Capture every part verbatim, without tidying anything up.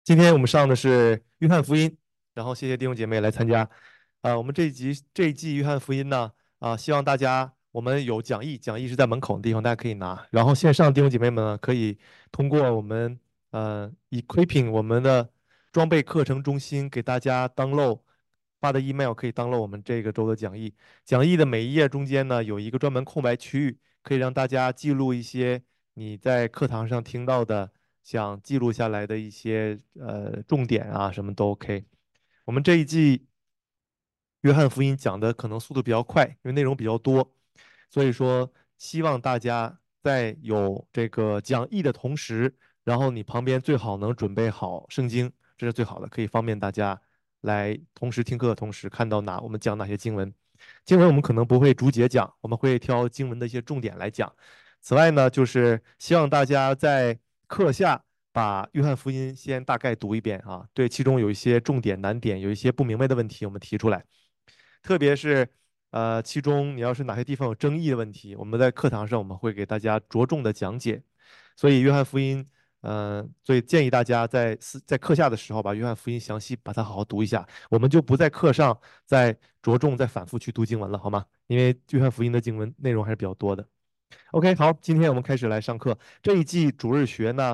今天我们上的是约翰福音，然后谢谢弟兄姐妹来参加。啊、我们这一集这一季约翰福音呢，啊、希望大家我们有讲义，讲义是在门口的地方，大家可以拿。然后线上弟兄姐妹们呢，可以通过我们呃 Equipping 我们的装备课程中心给大家 download 发的 email 可以 download 我们这个周的讲义。讲义的每一页中间呢，有一个专门空白区域，可以让大家记录一些你在课堂上听到的。想记录下来的一些呃重点啊，什么都 OK。我们这一季约翰福音讲的可能速度比较快，因为内容比较多，所以说希望大家在有这个讲义的同时，然后你旁边最好能准备好圣经，这是最好的，可以方便大家来同时听课的同时看到哪我们讲哪些经文。经文我们可能不会逐节讲，我们会挑经文的一些重点来讲。此外呢，就是希望大家在课下把约翰福音先大概读一遍啊，对其中有一些重点难点，有一些不明白的问题，我们提出来。特别是呃，其中你要是哪些地方有争议的问题，我们在课堂上我们会给大家着重的讲解。所以约翰福音，呃，所以建议大家在私在课下的时候把约翰福音详细把它好好读一下，我们就不在课上再着重再反复去读经文了，好吗？因为约翰福音的经文内容还是比较多的。OK，好，今天我们开始来上课。这一季主日学呢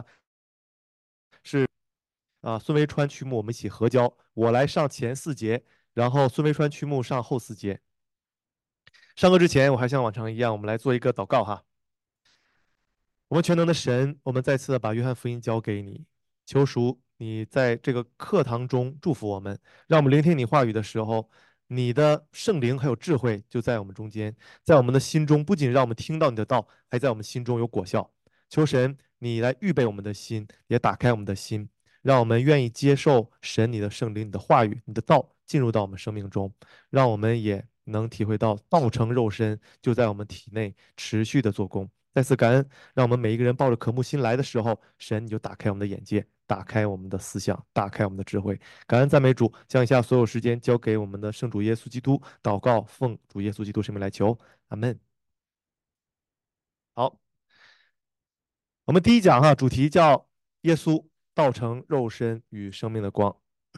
啊，孙维川曲目我们一起合教，我来上前四节，然后孙维川曲目上后四节。上课之前，我还像往常一样，我们来做一个祷告哈。我们全能的神，我们再次地把约翰福音交给你，求属你在这个课堂中祝福我们，让我们聆听你话语的时候，你的圣灵还有智慧就在我们中间，在我们的心中，不仅让我们听到你的道，还在我们心中有果效。求神你来预备我们的心，也打开我们的心，让我们愿意接受神你的圣灵、你的话语、你的道进入到我们生命中，让我们也能体会到道成肉身就在我们体内持续的做工。再次感恩。让我们每一个人抱着渴慕心来的时候，神你就打开我们的眼界，打开我们的思想，打开我们的智慧。感恩赞美主，将以下所有时间交给我们的圣主耶稣基督，祷告奉主耶稣基督圣名来求，阿门。好，我们第一讲哈，主题叫耶稣道成肉身与生命的光。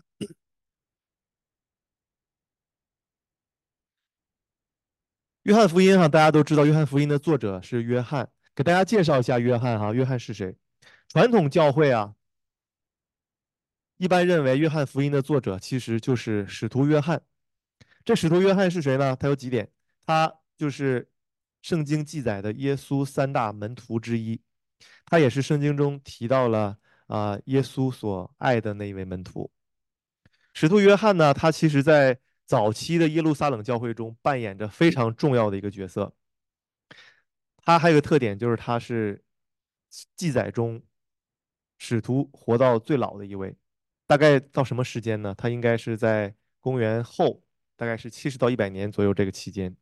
约翰福音哈，大家都知道，约翰福音的作者是约翰。给大家介绍一下约翰哈，约翰是谁？传统教会啊，一般认为约翰福音的作者其实就是使徒约翰。这使徒约翰是谁呢？他有几点，他就是圣经记载的耶稣三大门徒之一，他也是圣经中提到了啊、呃耶稣所爱的那一位门徒。使徒约翰呢，他其实在早期的耶路撒冷教会中扮演着非常重要的一个角色。他还有个特点，就是他是记载中使徒活到最老的一位。大概到什么时间呢？他应该是在公元后，大概是七十到一百年左右这个期间，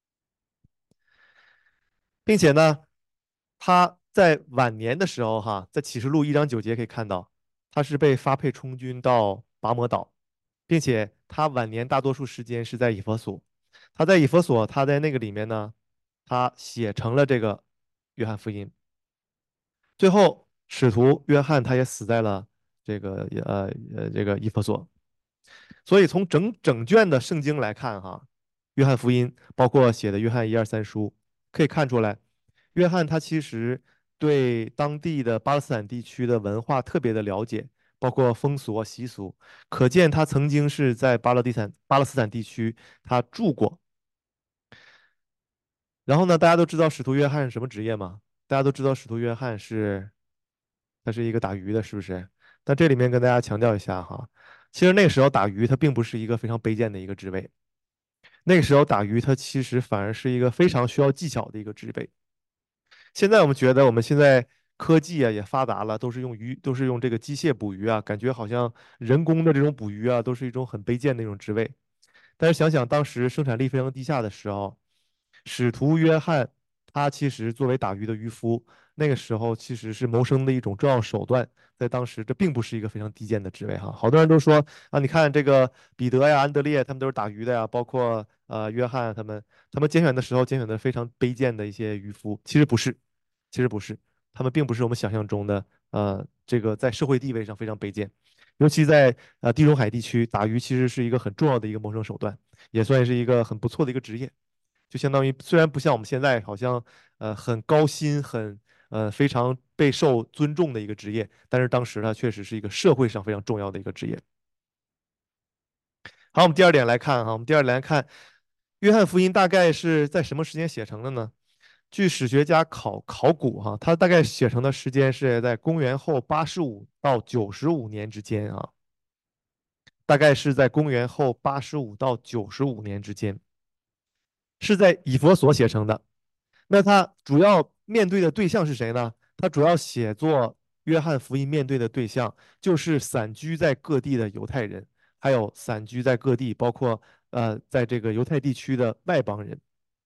并且呢，他在晚年的时候，哈，在启示录一章九节可以看到，他是被发配充军到拔摩岛，并且他晚年大多数时间是在以弗所。他在以弗所，他在那个里面呢，他写成了这个约翰福音。最后，使徒约翰他也死在了这个呃呃这个以弗所。所以从整整卷的圣经来看，哈，约翰福音包括写的约翰一二三书，可以看出来，约翰他其实对当地的巴勒斯坦地区的文化特别的了解，包括风俗啊习俗，可见他曾经是在巴勒地坦巴勒斯坦地区他住过。然后呢，大家都知道使徒约翰是什么职业吗？大家都知道使徒约翰是他是一个打鱼的，是不是？但这里面跟大家强调一下哈，其实那个时候打鱼它并不是一个非常卑贱的一个职位，那个时候打鱼它其实反而是一个非常需要技巧的一个职位。现在我们觉得我们现在科技啊也发达了，都是用鱼，都是用这个机械捕鱼啊，感觉好像人工的这种捕鱼啊都是一种很卑贱的一种职位。但是想想当时生产力非常低下的时候，使徒约翰他其实作为打鱼的渔夫，那个时候其实是谋生的一种重要手段。在当时，这并不是一个非常低贱的职位哈。好多人都说啊，你看这个彼得呀、安德烈，他们都是打鱼的呀，包括呃约翰他们，他们拣选的时候拣选的非常卑贱的一些渔夫。其实不是，其实不是，他们并不是我们想象中的呃这个在社会地位上非常卑贱，尤其在呃地中海地区，打鱼其实是一个很重要的一个谋生手段，也算是一个很不错的一个职业。就相当于虽然不像我们现在好像呃很高薪、很呃非常备受尊重的一个职业，但是当时它确实是一个社会上非常重要的一个职业。好，我们第二点来看哈，我们第二点来看，约翰福音大概是在什么时间写成的呢？据史学家考考古哈，它大概写成的时间是在公元后八十五到九十五年之间啊，大概是在公元后八十五到九十五年之间，是在以弗所写成的。那他主要面对的对象是谁呢？他主要写作约翰福音面对的对象就是散居在各地的犹太人，还有散居在各地，包括呃在这个犹太地区的外邦人。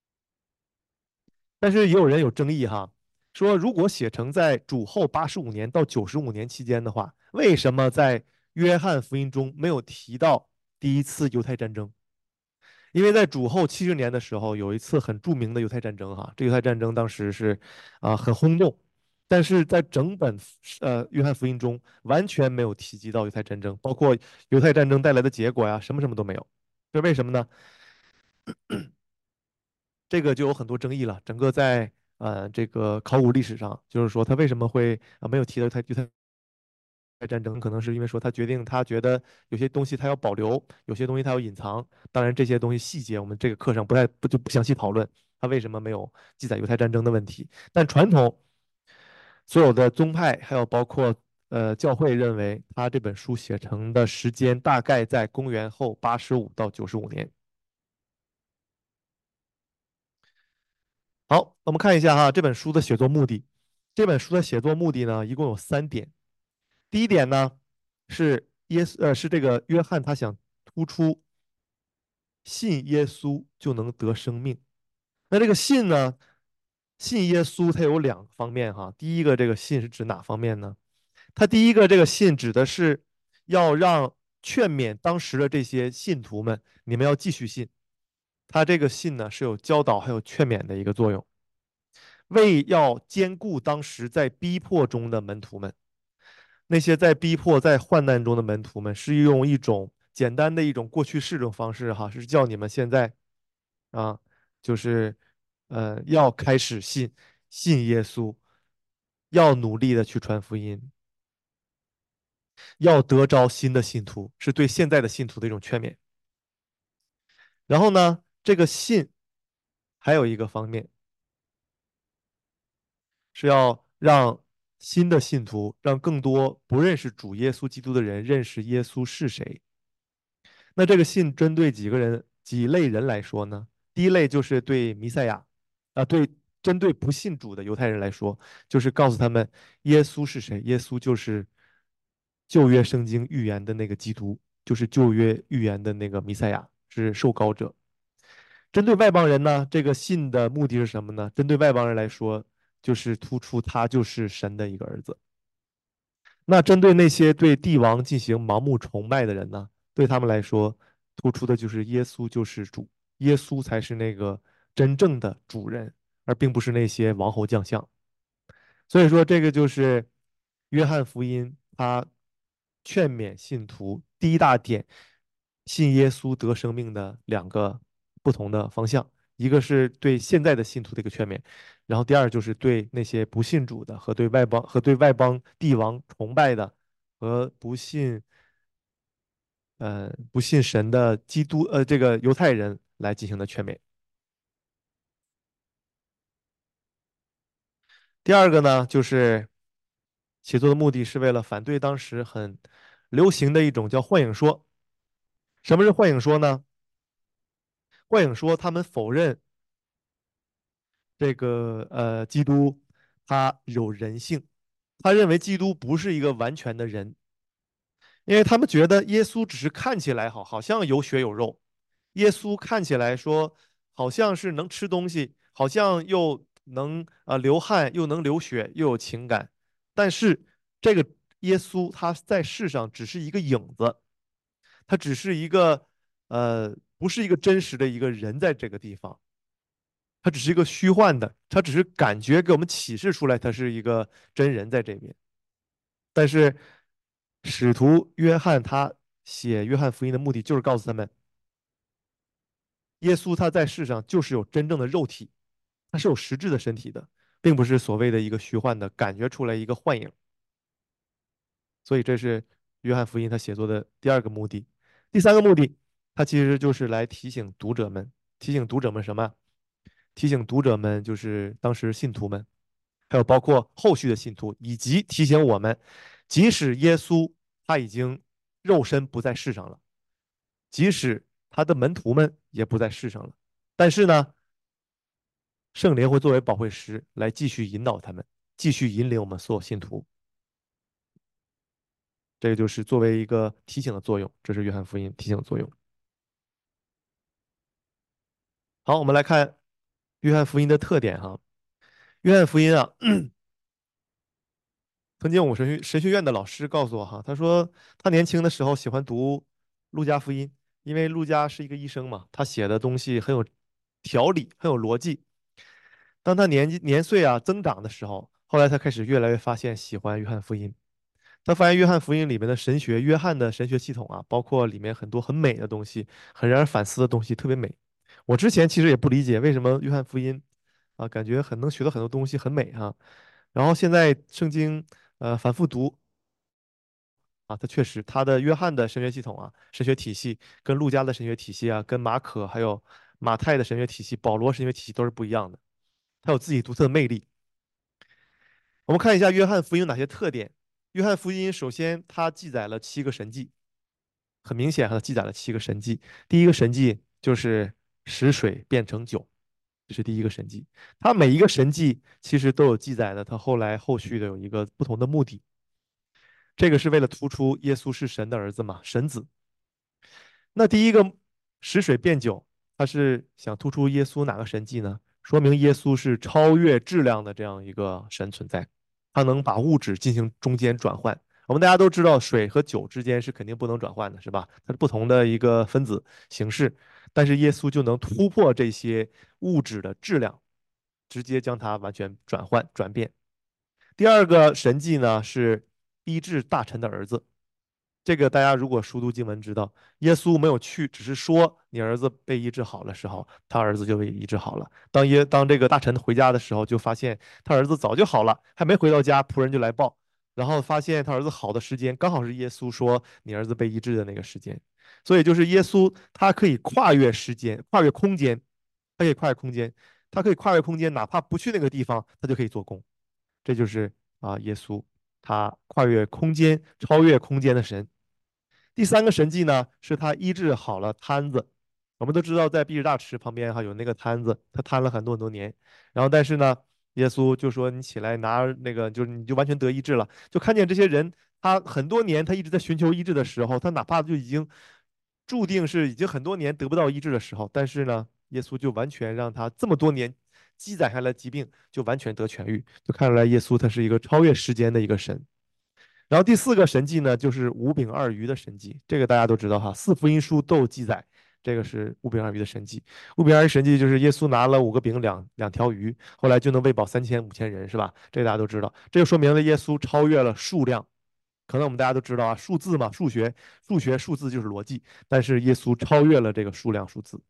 但是也有人有争议哈，说如果写成在主后八十五年到九十五年期间的话，为什么在约翰福音中没有提到第一次犹太战争？因为在主后七十年的时候，有一次很著名的犹太战争，哈，这犹太战争当时是啊、很轰动，但是在整本呃约翰福音中完全没有提及到犹太战争，包括犹太战争带来的结果呀，什么什么都没有。这为什么呢？这个就有很多争议了。整个在呃这个考古历史上，就是说他为什么会啊、没有提到犹太犹太战争，可能是因为说他决定他觉得有些东西他要保留，有些东西他要隐藏。当然这些东西细节我们这个课上不太不就不详细讨论，他为什么没有记载犹太战争的问题。但传统所有的宗派还有包括呃教会认为他这本书写成的时间大概在公元后八十五到九十五年。好，我们看一下哈这本书的写作目的。这本书的写作目的呢，一共有三点。第一点呢，是耶稣，呃，是这个约翰他想突出信耶稣就能得生命。那这个信呢，信耶稣它有两个方面哈。第一个这个信是指哪方面呢？它第一个这个信指的是要让劝勉当时的这些信徒们，你们要继续信。它这个信呢是有教导还有劝勉的一个作用，为要兼顾当时在逼迫中的门徒们。那些在逼迫、在患难中的门徒们，是用一种简单的一种过去式这种方式哈，是叫你们现在啊，就是呃要开始信信耶稣，要努力的去传福音，要得着新的信徒，是对现在的信徒的一种劝勉。然后呢，这个信还有一个方面是要让新的信徒，让更多不认识主耶稣基督的人认识耶稣是谁。那这个信针对几个人、几类人来说呢？第一类就是对弥赛亚，啊，对，针对不信主的犹太人来说，就是告诉他们耶稣是谁。耶稣就是旧约圣经预言的那个基督，就是旧约预言的那个弥赛亚，是受膏者。针对外邦人呢，这个信的目的是什么呢？针对外邦人来说，就是突出他就是神的一个儿子。那针对那些对帝王进行盲目崇拜的人呢，对他们来说，突出的就是耶稣就是主，耶稣才是那个真正的主人，而并不是那些王侯将相。所以说，这个就是约翰福音他劝勉信徒第一大点，信耶稣得生命的两个不同的方向，一个是对现在的信徒的一个劝勉，然后第二就是对那些不信主的和对外邦和对外邦帝王崇拜的和不信呃不信神的基督呃这个犹太人来进行的劝勉。第二个呢，就是写作的目的是为了反对当时很流行的一种叫幻影说。什么是幻影说呢？幻影说他们否认这个呃基督他有人性，他认为基督不是一个完全的人，因为他们觉得耶稣只是看起来好，好像有血有肉。耶稣看起来说好像是能吃东西，好像又能呃流汗，又能流血，又有情感。但是这个耶稣他在世上只是一个影子，他只是一个呃不是一个真实的一个人在这个地方，他只是一个虚幻的，他只是感觉给我们启示出来他是一个真人在这边。 但是使徒约翰他写约翰福音的目的就是告诉他们，耶稣他在世上就是有真正的肉体，他是有实质的身体的，并不是所谓的一个虚幻的感觉出来一个幻影。所以这是约翰福音他写作的第二个目的。第三个目的，他其实就是来提醒读者们，提醒读者们什么？提醒读者们就是当时信徒们，还有包括后续的信徒，以及提醒我们，即使耶稣他已经肉身不在世上了，即使他的门徒们也不在世上了，但是呢，圣灵会作为保惠师来继续引导他们，继续引领我们所有信徒。这个就是作为一个提醒的作用，这是约翰福音提醒的作用。好，我们来看约翰福音的特点哈。约翰福音啊，曾经我神学神学院的老师告诉我哈，他说他年轻的时候喜欢读路加福音，因为路加是一个医生嘛，他写的东西很有条理，很有逻辑。当他年纪年岁啊增长的时候，后来他开始越来越发现喜欢约翰福音。他发现约翰福音里面的神学，约翰的神学系统啊，包括里面很多很美的东西，很让人反思的东西，特别美。我之前其实也不理解为什么约翰福音啊，感觉很能学到很多东西，很美哈。然后现在圣经呃反复读啊，它确实他的约翰的神学系统啊，神学体系跟路加的神学体系啊，跟马可还有马太的神学体系、保罗神学体系都是不一样的，它有自己独特的魅力。我们看一下约翰福音有哪些特点。约翰福音首先它记载了七个神迹，很明显，它记载了七个神迹。第一个神迹就是使水变成酒，这是第一个神迹。它每一个神迹其实都有记载的，它后来后续的有一个不同的目的。这个是为了突出耶稣是神的儿子嘛，神子。那第一个使水变酒，它是想突出耶稣哪个神迹呢？说明耶稣是超越质量的这样一个神存在，它能把物质进行中间转换。我们大家都知道，水和酒之间是肯定不能转换的，是吧？它是不同的一个分子形式，但是耶稣就能突破这些物质的质量，直接将它完全转换转变。第二个神迹呢是医治大臣的儿子。这个大家如果熟读经文知道，耶稣没有去，只是说你儿子被医治好了时候，他儿子就被医治好了。当耶当这个大臣回家的时候，就发现他儿子早就好了，还没回到家，仆人就来报，然后发现他儿子好的时间刚好是耶稣说你儿子被医治的那个时间。所以就是耶稣他可以跨越时间，跨越空间，他可以跨越空间，他可以跨越空间，哪怕不去那个地方，他就可以做工。这就是啊，耶稣他跨越空间、超越空间的神。第三个神迹呢，是他医治好了瘫子。我们都知道，在毕士大池旁边哈有那个瘫子，他瘫了很多很多年。然后，但是呢，耶稣就说：“你起来拿那个，就是你就完全得医治了。”就看见这些人，他很多年他一直在寻求医治的时候，他哪怕就已经注定是已经很多年得不到医治的时候，但是呢，耶稣就完全让他这么多年积攒下来疾病就完全得痊愈，就看出来耶稣他是一个超越时间的一个神。然后第四个神迹呢，就是五饼二鱼的神迹，这个大家都知道哈，四福音书都有记载，这个是五饼二鱼的神迹。五饼二鱼神迹就是耶稣拿了五个饼两两条鱼，后来就能喂饱三千五千人，是吧？这个大家都知道，这就说明了耶稣超越了数量。可能我们大家都知道啊，数字嘛，数学数学数字就是逻辑，但是耶稣超越了这个数量数字。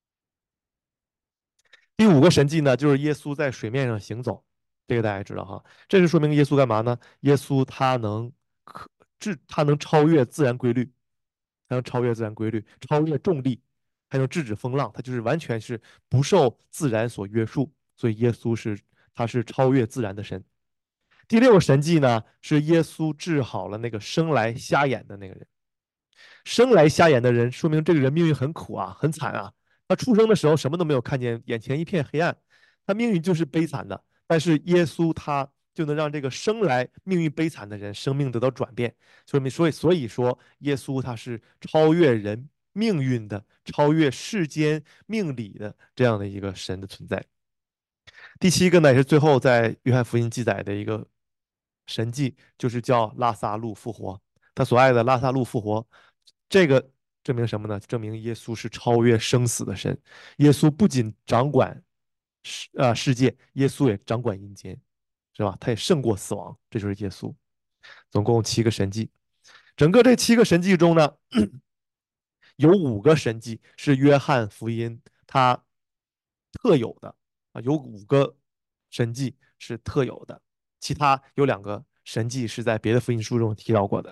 第五个神迹呢，就是耶稣在水面上行走，这个大家也知道哈。这是说明耶稣干嘛呢？耶稣他能可制，他能超越自然规律，他能超越自然规律，超越重力，还能制止风浪，他就是完全是不受自然所约束。所以耶稣是他是超越自然的神。第六个神迹呢，是耶稣治好了那个生来瞎眼的那个人。生来瞎眼的人，说明这个人命运很苦啊，很惨啊。他出生的时候什么都没有看见，眼前一片黑暗，他命运就是悲惨的。但是耶稣他就能让这个生来命运悲惨的人生命得到转变，说明所以所以说耶稣他是超越人命运的，超越世间命理的这样的一个神的存在。第七个呢，也是最后在约翰福音记载的一个神迹，就是叫拉萨路复活。他所爱的拉萨路复活，这个证明什么呢？证明耶稣是超越生死的神。耶稣不仅掌管世啊世界，耶稣也掌管阴间，是吧？他也胜过死亡，这就是耶稣。 总共七个神迹。整个这七个神迹中呢，有五个神迹是约翰福音它特有的啊，有五个神迹是特有的，其他有两个神迹是在别的福音书中提到过的。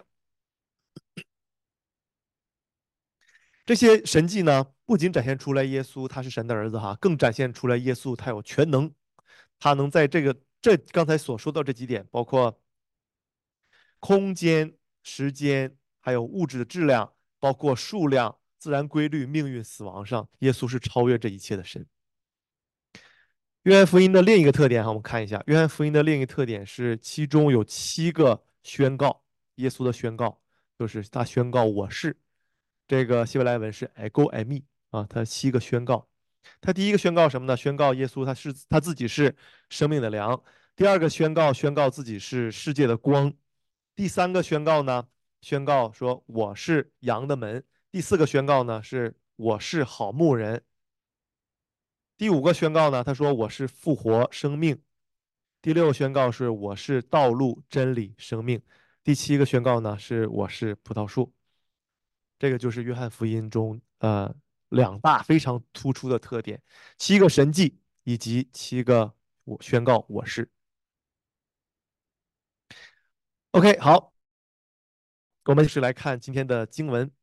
这些神迹呢，不仅展现出来耶稣他是神的儿子哈，更展现出来耶稣他有全能，他能在这个这刚才所说到这几点，包括空间、时间，还有物质的质量，包括数量、自然规律、命运、死亡上，耶稣是超越这一切的神。约翰福音的另一个特点哈，我们看一下，约翰福音的另一个特点是，其中有七个宣告，耶稣的宣告，就是他宣告我是。这个希伯来文是 ego eimi 啊，他七个宣告。他第一个宣告什么呢？宣告耶稣他是他自己是生命的粮。第二个宣告宣告自己是世界的光。第三个宣告呢，宣告说我是羊的门。第四个宣告呢是我是好牧人。第五个宣告呢，他说我是复活生命。第六个宣告是我是道路真理生命。第七个宣告呢是我是葡萄树。这个就是约翰福音中呃两大非常突出的特点：七个神迹以及七个我宣告我是。OK，好，我们是来看今天的经文。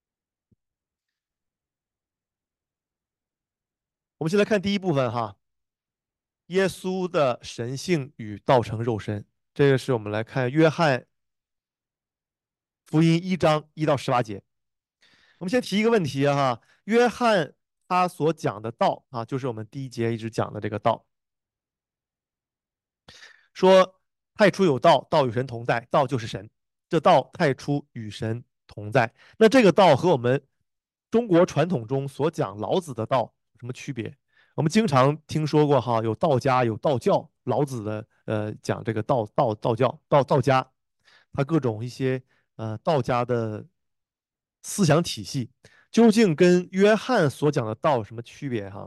我们先来看第一部分哈，耶稣的神性与道成肉身。这个是我们来看约翰福音一章一到十八节。我们先提一个问题哈，约翰他所讲的道啊，就是我们第一节一直讲的这个道。说太初有道，道与神同在，道就是神。这道太初与神同在。那这个道和我们中国传统中所讲老子的道有什么区别？我们经常听说过哈，有道家，有道教。老子的呃讲这个道道道教道道家，他各种一些呃道家的思想体系，究竟跟约翰所讲的道有什么区别哈？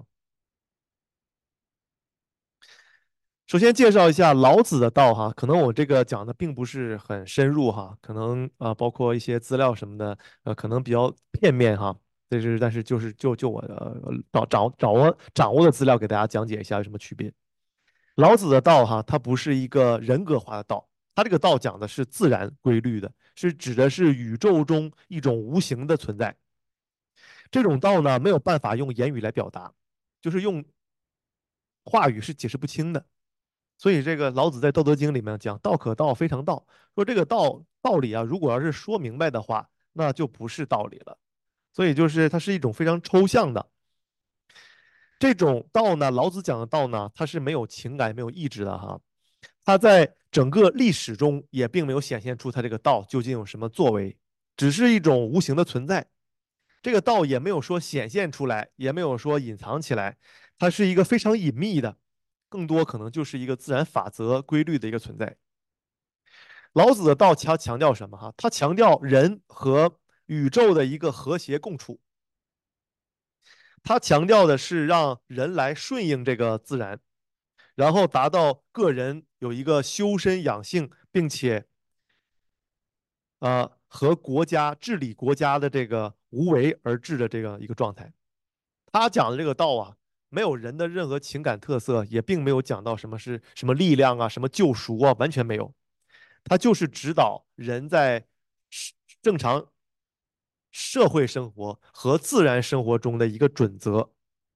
首先介绍一下老子的道哈，可能我这个讲的并不是很深入哈，可能啊、呃包括一些资料什么的，呃可能比较片面哈。但是但是就是就就我的掌掌掌握掌握的资料给大家讲解一下有什么区别。老子的道哈，它不是一个人格化的道，它这个道讲的是自然规律的，是指的是宇宙中一种无形的存在。这种道呢没有办法用言语来表达，就是用话语是解释不清的。所以这个老子在《道德经》里面讲"道可道，非常道"，说这个道道理啊，如果要是说明白的话，那就不是道理了。所以就是它是一种非常抽象的这种道呢。老子讲的道呢，它是没有情感、没有意志的哈。它在整个历史中也并没有显现出它这个道究竟有什么作为，只是一种无形的存在。这个道也没有说显现出来，也没有说隐藏起来，它是一个非常隐秘的，更多可能就是一个自然法则规律的一个存在。老子的道强强调什么？哈，他强调人和宇宙的一个和谐共处，他强调的是让人来顺应这个自然，然后达到个人有一个修身养性，并且呃和国家治理国家的这个无为而治的这个一个状态。他讲的这个道啊，没有人的任何情感特色，也并没有讲到什么是什么力量啊、什么救赎啊，完全没有。他就是指导人在正常社会生活和自然生活中的一个准则。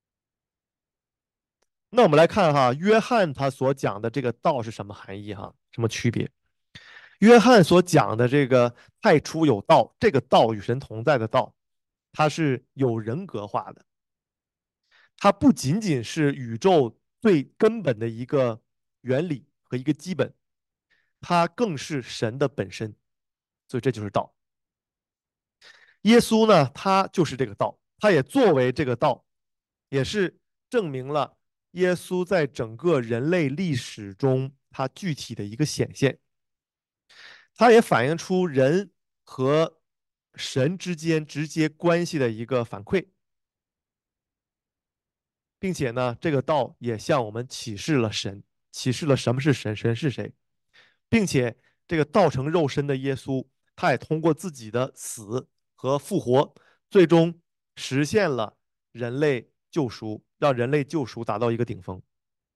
那我们来看哈，约翰他所讲的这个道是什么含义哈？什么区别？约翰所讲的这个太初有道，这个道与神同在的道，它是有人格化的。它不仅仅是宇宙最根本的一个原理和一个基本，它更是神的本身。所以这就是道。耶稣呢，他就是这个道，他也作为这个道，也是证明了耶稣在整个人类历史中他具体的一个显现。它也反映出人和神之间直接关系的一个反馈，并且呢，这个道也向我们启示了神，启示了什么是神，神是谁，并且这个道成肉身的耶稣，他也通过自己的死和复活，最终实现了人类救赎，让人类救赎达到一个顶峰。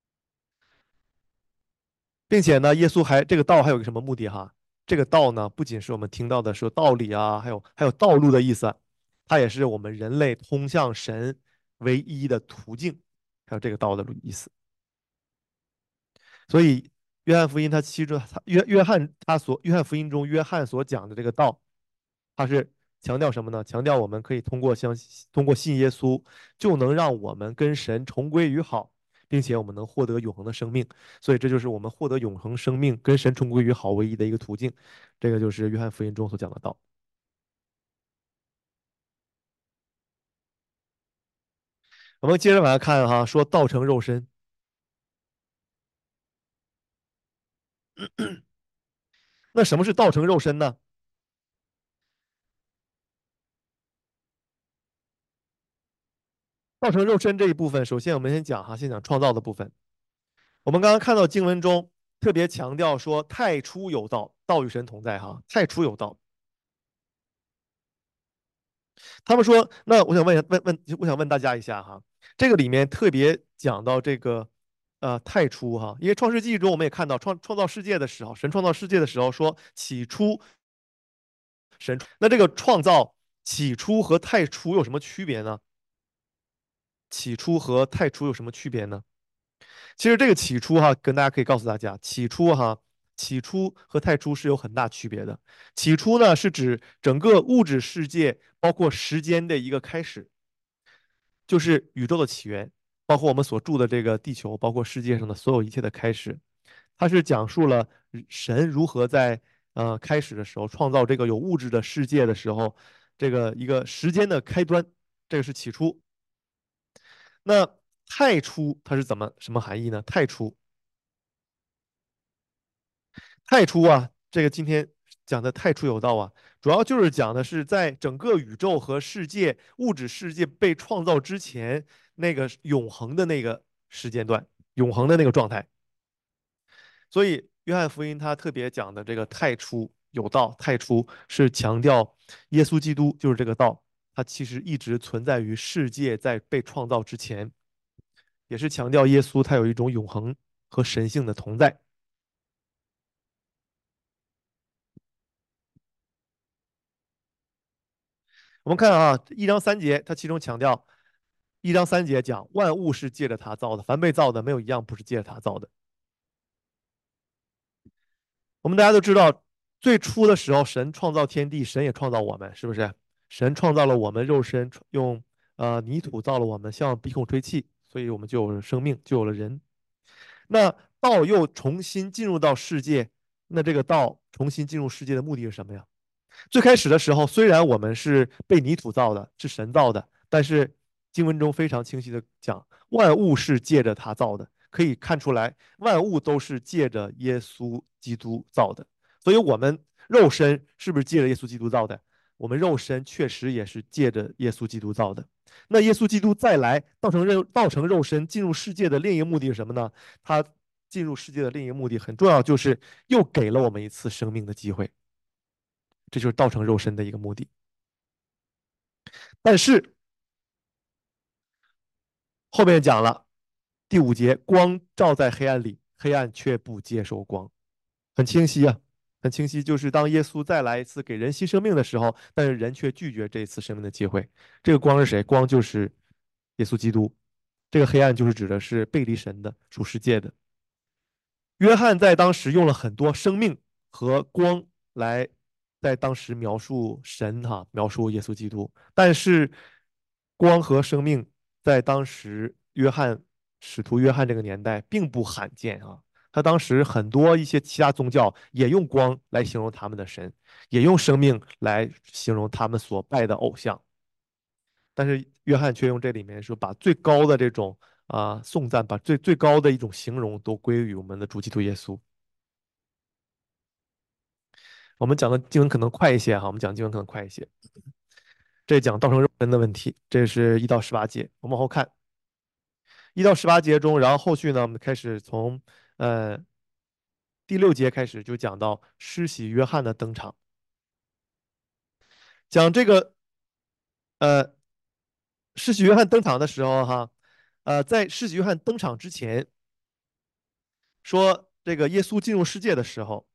并且呢，耶稣还这个道还有个什么目的哈？这个道呢，不仅是我们听到的说道理啊，还有还有道路的意思，它也是我们人类通向神唯一的途径，还有这个道的意思。所以，约翰福音它其中，他约约翰他所约翰福音中约翰所讲的这个道，他是强调什么呢？强调我们可以通过相信通过信耶稣，就能让我们跟神重归于好，并且我们能获得永恒的生命。所以这就是我们获得永恒生命、跟神重归于好唯一的一个途径。这个就是约翰福音中所讲的道。我们接着往下看哈，说道成肉身。那什么是道成肉身呢？道成肉身这一部分，首先我们先讲哈，先讲创造的部分。我们刚刚看到经文中特别强调说，太初有道，道与神同在哈，太初有道。他们说，那我想问一下，问问，我想问大家一下哈，这个里面特别讲到这个，呃，太初哈，因为创世纪中我们也看到创创造世界的时候，神创造世界的时候说起初神，那这个创造起初和太初有什么区别呢？起初和太初有什么区别呢？其实这个起初哈，跟大家可以告诉大家，起初哈，起初和太初是有很大区别的。起初呢，是指整个物质世界，包括时间的一个开始，就是宇宙的起源，包括我们所住的这个地球，包括世界上的所有一切的开始。它是讲述了神如何在呃开始的时候创造这个有物质的世界的时候，这个一个时间的开端，这个是起初。那太初它是怎么什么含义呢？太初太初啊，这个今天讲的太初有道啊，主要就是讲的是在整个宇宙和世界、物质世界被创造之前，那个永恒的那个时间段，永恒的那个状态。所以，约翰福音他特别讲的这个太初有道，太初是强调耶稣基督就是这个道，它其实一直存在于世界在被创造之前，也是强调耶稣他有一种永恒和神性的同在。我们看啊，一章三节，它其中强调，一章三节讲万物是借着他造的，凡被造的没有一样不是借着他造的。我们大家都知道，最初的时候，神创造天地，神也创造我们，是不是？神创造了我们肉身，用呃泥土造了我们，向鼻孔吹气，所以我们就有了生命，就有了人。那道又重新进入到世界，那这个道重新进入世界的目的是什么呀？最开始的时候，虽然我们是被泥土造的，是神造的，但是经文中非常清晰的讲，万物是借着他造的，可以看出来，万物都是借着耶稣基督造的。所以，我们肉身是不是借着耶稣基督造的？我们肉身确实也是借着耶稣基督造的。那耶稣基督再来道成肉道成肉身进入世界的另一个目的是什么呢？他进入世界的另一个目的很重要，就是又给了我们一次生命的机会。这就是道成肉身的一个目的。但是后面讲了第五节，光照在黑暗里，黑暗却不接受光，很清晰啊，很清晰，就是当耶稣再来一次给人新生命的时候，但是人却拒绝这一次生命的机会。这个光是谁？光就是耶稣基督。这个黑暗就是指的是背离神的、属世界的。约翰在当时用了很多生命和光来在当时描述神哈，描述耶稣基督。但是光和生命在当时约翰使徒约翰这个年代并不罕见啊。他当时很多一些其他宗教也用光来形容他们的神，也用生命来形容他们所拜的偶像。但是约翰却用这里面说，把最高的这种啊、呃颂赞，把最最高的一种形容都归于我们的主基督耶稣。我们讲的经文可能快一些哈，我们讲经文可能快一些。这讲道成肉身的问题，这是一到十八节。我们往后看，一到十八节中，然后后续呢，我们开始从呃第六节开始就讲到施洗约翰的登场，讲这个呃施洗约翰登场的时候哈，呃，在施洗约翰登场之前，说这个耶稣进入世界的时候，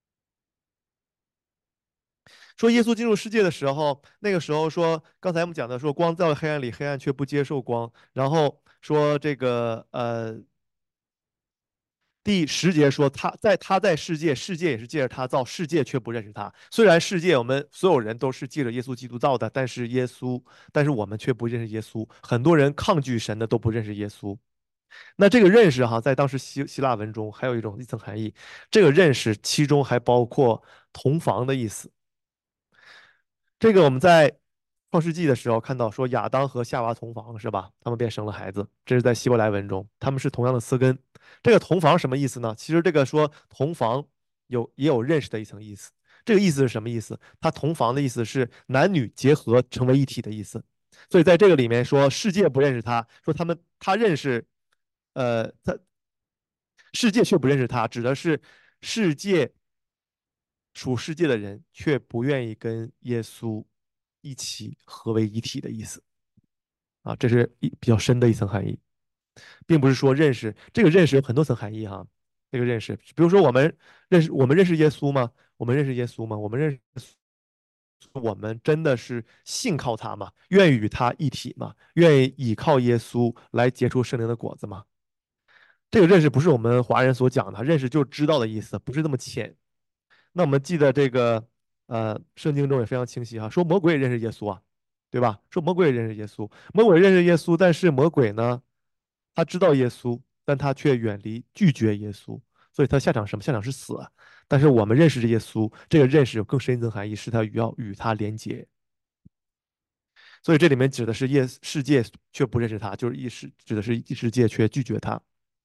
说耶稣进入世界的时候，那个时候说，刚才我们讲的说光照黑暗里，黑暗却不接受光，然后说这个呃第十节说他在他在世界，世界也是借着他造，世界却不认识他。虽然世界我们所有人都是借着耶稣基督造的，但是耶稣，但是我们却不认识耶稣。很多人抗拒神的都不认识耶稣。那这个认识哈，在当时希希腊文中还有一种一层含义，这个认识其中还包括同房的意思。这个我们在创世纪的时候看到说亚当和夏娃同房是吧？他们便生了孩子，这是在希伯来文中，他们是同样的词根。这个同房什么意思呢？其实这个说同房有也有认识的一层意思。这个意思是什么意思？它同房的意思是男女结合成为一体的意思。所以在这个里面说世界不认识他，说他们他认识，呃，他世界却不认识他，指的是世界属世界的人却不愿意跟耶稣一起合为一体的意思啊，这是一比较深的一层含义，并不是说认识这个认识有很多层含义哈。这个认识，比如说我们认识我们认识耶稣吗？我们认识耶稣吗？我们认识我们真的是信靠他吗？愿意与他一体吗？愿意倚靠耶稣来结出圣灵的果子吗？这个认识不是我们华人所讲的，认识就是知道的意思，不是那么浅。那我们记得这个，呃，圣经中也非常清晰哈，说魔鬼也认识耶稣啊，对吧？说魔鬼也认识耶稣，魔鬼认识耶稣，但是魔鬼呢，他知道耶稣，但他却远离，拒绝耶稣，所以他下场什么？下场是死啊。但是我们认识耶稣，这个认识有更深一层含义，是他与要与他连结。所以这里面指的是耶世界却不认识他，就是异世指的是异世界却拒绝他。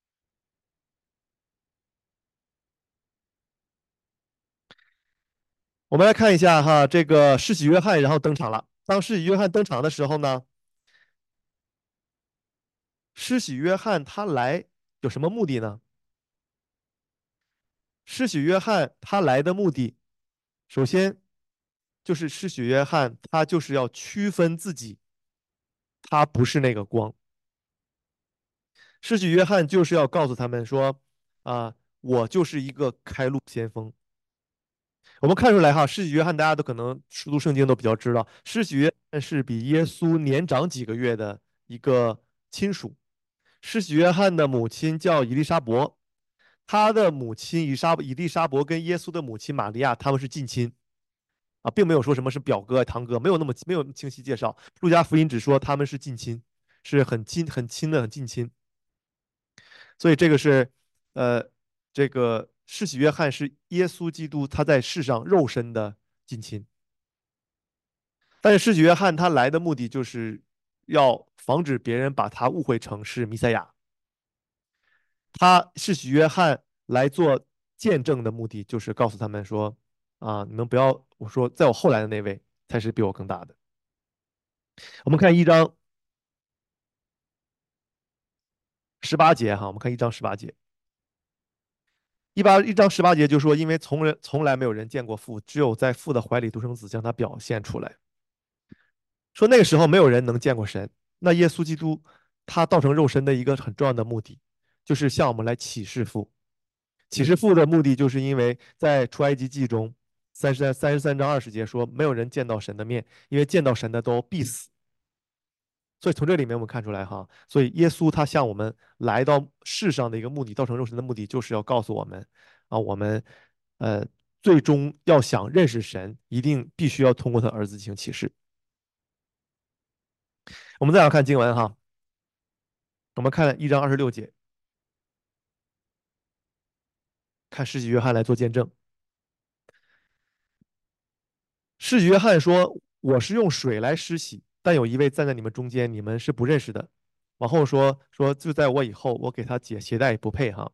我们来看一下哈，这个施洗约翰然后登场了。当施洗约翰登场的时候呢，施洗约翰他来有什么目的呢？施洗约翰他来的目的，首先就是施洗约翰他就是要区分自己，他不是那个光。施洗约翰就是要告诉他们说，啊，我就是一个开路先锋。我们看出来哈，施洗约翰大家都可能熟读圣经都比较知道，施洗约翰是比耶稣年长几个月的一个亲属。施洗约翰的母亲叫伊丽莎伯，他的母亲以莎伊丽莎伯跟耶稣的母亲玛利亚他们是近亲啊，并没有说什么是表哥堂哥，没有那么没有那么清晰介绍。路加福音只说他们是近亲，是很亲很亲的很近亲。所以这个是呃这个施洗约翰是耶稣基督他在世上肉身的近亲，但是施洗约翰他来的目的就是要防止别人把他误会成是弥赛亚。他是许约翰来做见证的目的，就是告诉他们说，啊，你们不要，我说，在我后来的那位才是比我更大的。我们看一章十八节哈，我们看一章十八节，一八一章十八节就说，因为从人从来没有人见过父，只有在父的怀里独生子将他表现出来。说那个时候没有人能见过神，那耶稣基督他道成肉身的一个很重要的目的，就是向我们来启示父。启示父的目的，就是因为在出埃及记中三十三三十三章二十节说，没有人见到神的面，因为见到神的都必死。所以从这里面我们看出来哈，所以耶稣他向我们来到世上的一个目的，道成肉身的目的，就是要告诉我们啊，我们呃最终要想认识神，一定必须要通过他儿子进行启示。我们再来看经文哈，我们看一章二十六节，看施洗约翰来做见证。施洗约翰说：“我是用水来施洗，但有一位站在你们中间，你们是不认识的。”往后说说就在我以后，我给他解鞋带也不配哈。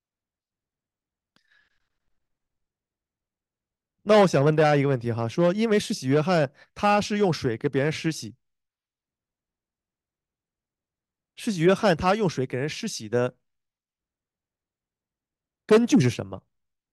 那我想问大家一个问题哈，说因为施洗约翰他是用水给别人施洗，施洗约翰他用水给人施洗的根据是什么？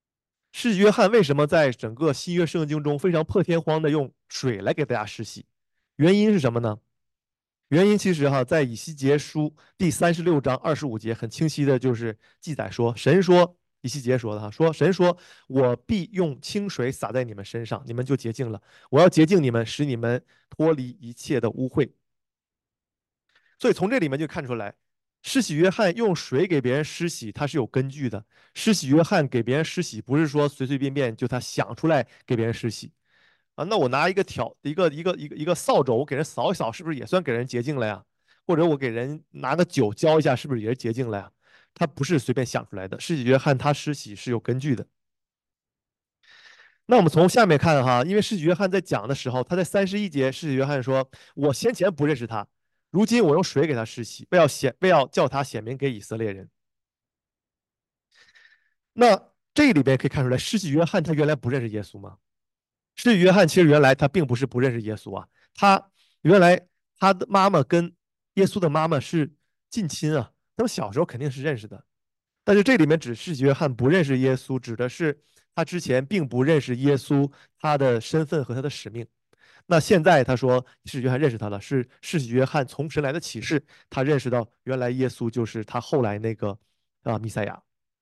施洗约翰为什么在整个新约圣经中非常破天荒的用水来给大家施洗？原因是什么呢？原因其实哈，在以西结书第三十六章二十五节很清晰的就是记载说，神说，以西结说的哈，说神说，我必用清水洒在你们身上，你们就洁净了。我要洁净你们，使你们脱离一切的污秽。所以从这里面就看出来，施洗约翰用水给别人施洗，他是有根据的。施洗约翰给别人施洗，不是说随随便便就他想出来给别人施洗啊。那我拿一个挑一个一个一个一个扫帚，我给人扫一扫，是不是也算给人洁净了呀？或者我给人拿个酒浇一下，是不是也是洁净了呀？他不是随便想出来的。施洗约翰他施洗是有根据的。那我们从下面看哈，因为施洗约翰在讲的时候，他在三十一节，施洗约翰说：“我先前不认识他，如今我用水给他施洗，为要显为要叫他显明给以色列人。”那这里边可以看出来，施洗约翰他原来不认识耶稣吗？施洗约翰其实原来他并不是不认识耶稣啊，他原来他的妈妈跟耶稣的妈妈是近亲啊，他们小时候肯定是认识的。但是这里面指施洗约翰不认识耶稣，指的是他之前并不认识耶稣他的身份和他的使命。那现在他说施洗约翰认识他了，是施洗约翰从神来的启示，他认识到原来耶稣就是他后来那个啊弥赛亚。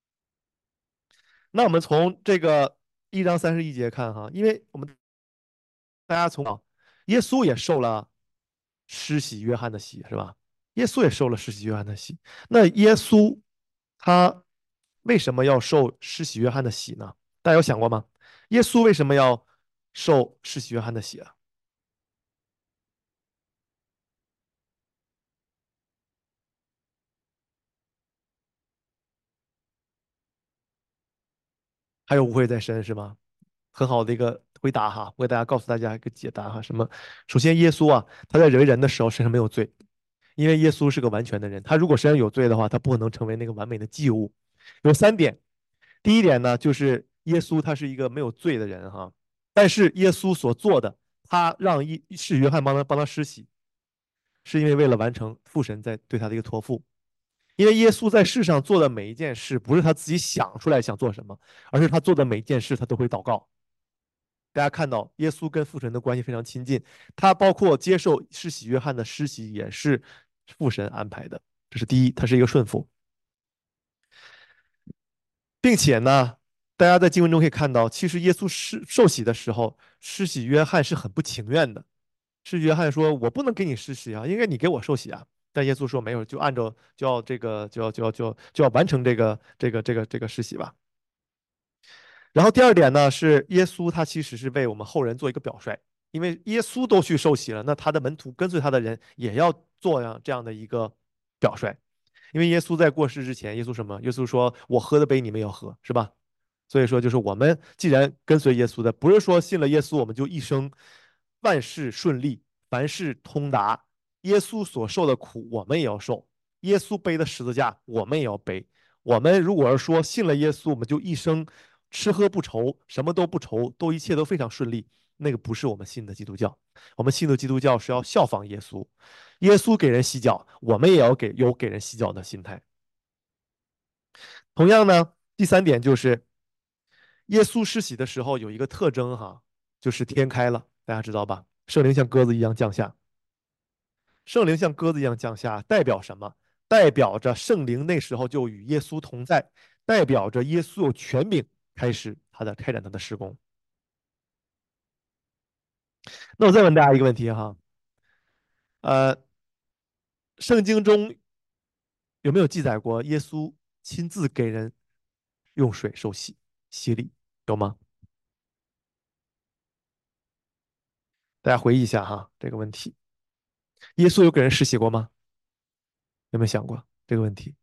那我们从这个一章三十一节看哈，因为我们大家从耶稣也受了施洗约翰的洗，是吧？耶稣也受了施洗约翰的洗。那耶稣他为什么要受施洗约翰的洗呢？大家有想过吗？耶稣为什么要受施洗约翰的洗啊？还有污秽在身是吗？很好的一个回答哈，我给大家告诉大家一个解答哈。什么？首先，耶稣啊，他在为人的时候身上没有罪，因为耶稣是个完全的人。他如果身上有罪的话，他不可能成为那个完美的祭物。有三点，第一点呢，就是耶稣他是一个没有罪的人哈，但是耶稣所做的，他让一是约翰帮他帮他施洗，是因为为了完成父神在对他的一个托付。因为耶稣在世上做的每一件事，不是他自己想出来想做什么，而是他做的每一件事，他都会祷告。大家看到耶稣跟父神的关系非常亲近，他包括接受施洗约翰的施洗也是父神安排的，这是第一，他是一个顺服，并且呢，大家在经文中可以看到，其实耶稣施受洗的时候，施洗约翰是很不情愿的。施洗约翰说：“我不能给你施洗啊，因为你给我受洗啊。”但耶稣说：“没有，就按照就要这个就要就要就要就要完成这个这个这个这个施洗吧。”然后第二点呢，是耶稣他其实是为我们后人做一个表率，因为耶稣都去受洗了，那他的门徒跟随他的人也要做样这样的一个表率。因为耶稣在过世之前，耶稣什么？耶稣说：“我喝的杯你们也要喝，是吧？”所以说，就是我们既然跟随耶稣的，不是说信了耶稣我们就一生万事顺利，凡事通达。耶稣所受的苦，我们也要受；耶稣背的十字架，我们也要背。我们如果是说信了耶稣，我们就一生吃喝不愁，什么都不愁，都一切都非常顺利，那个不是我们信的基督教。我们信的基督教是要效仿耶稣，耶稣给人洗脚，我们也要给有给人洗脚的心态。同样呢，第三点就是耶稣施洗的时候有一个特征哈，就是天开了，大家知道吧？圣灵像鸽子一样降下，圣灵像鸽子一样降下，代表什么？代表着圣灵那时候就与耶稣同在，代表着耶稣有权柄开始他的开展他的施工。那我再问大家一个问题哈，呃，圣经中有没有记载过耶稣亲自给人用水受洗洗礼？有吗？大家回忆一下哈这个问题，耶稣有给人施洗过吗？有没有想过这个问题？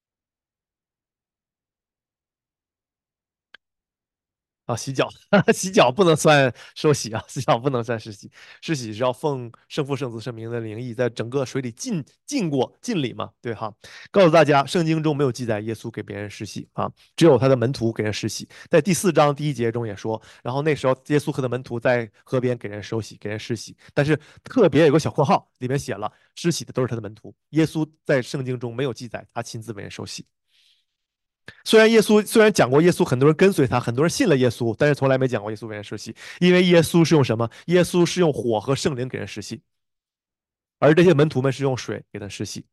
啊，洗脚，洗脚不能算受洗啊，洗脚不能算施洗，施洗是要奉圣父、圣子、圣名的灵意，在整个水里浸浸过浸礼嘛，对哈。告诉大家，圣经中没有记载耶稣给别人施洗啊，只有他的门徒给人施洗。在第四章第一节中也说，然后那时候耶稣和他的门徒在河边给人受洗，给人施洗，但是特别有个小括号，里面写了施洗的都是他的门徒，耶稣在圣经中没有记载他亲自为人受洗。 虽然耶稣虽然讲过耶稣，很多人跟随他，很多人信了耶稣，但是从来没讲过耶稣为人施洗，因为耶稣是用什么？耶稣是用火和圣灵给人施洗，而这些门徒们是用水给他施洗。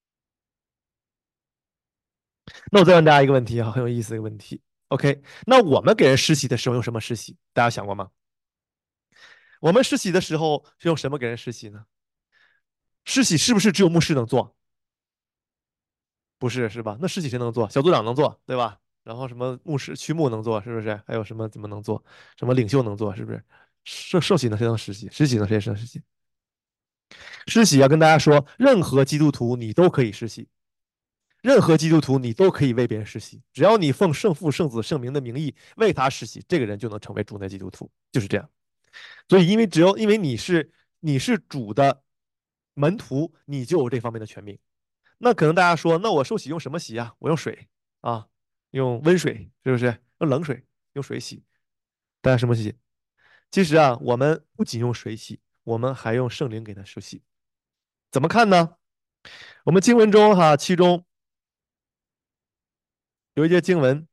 那我再问大家一个问题啊，很有意思的一个问题。OK，那我们给人施洗的时候用什么施洗？大家想过吗？我们施洗的时候是用什么给人施洗呢？施洗是不是只有牧师能做？不是，是吧？那施洗谁能做？小组长能做，对吧？然后什么牧师、区牧能做，是不是？还有什么怎么能做？什么领袖能做，是不是？受受洗能谁能施洗？施洗能谁能施洗？施洗要跟大家说，任何基督徒你都可以施洗，任何基督徒你都可以为别人施洗，只要你奉圣父、圣子、圣名的名义为他施洗，这个人就能成为主内基督徒，就是这样。所以，因为只有因为你是你是主的门徒，你就有这方面的权柄。那可能大家说，那我受洗用什么洗啊？我用水啊，用温水，是不是？用冷水，用水洗。大家什么洗？其实啊，我们不仅用水洗，我们还用圣灵给他施洗。怎么看呢？我们经文中哈，其中有一节经文，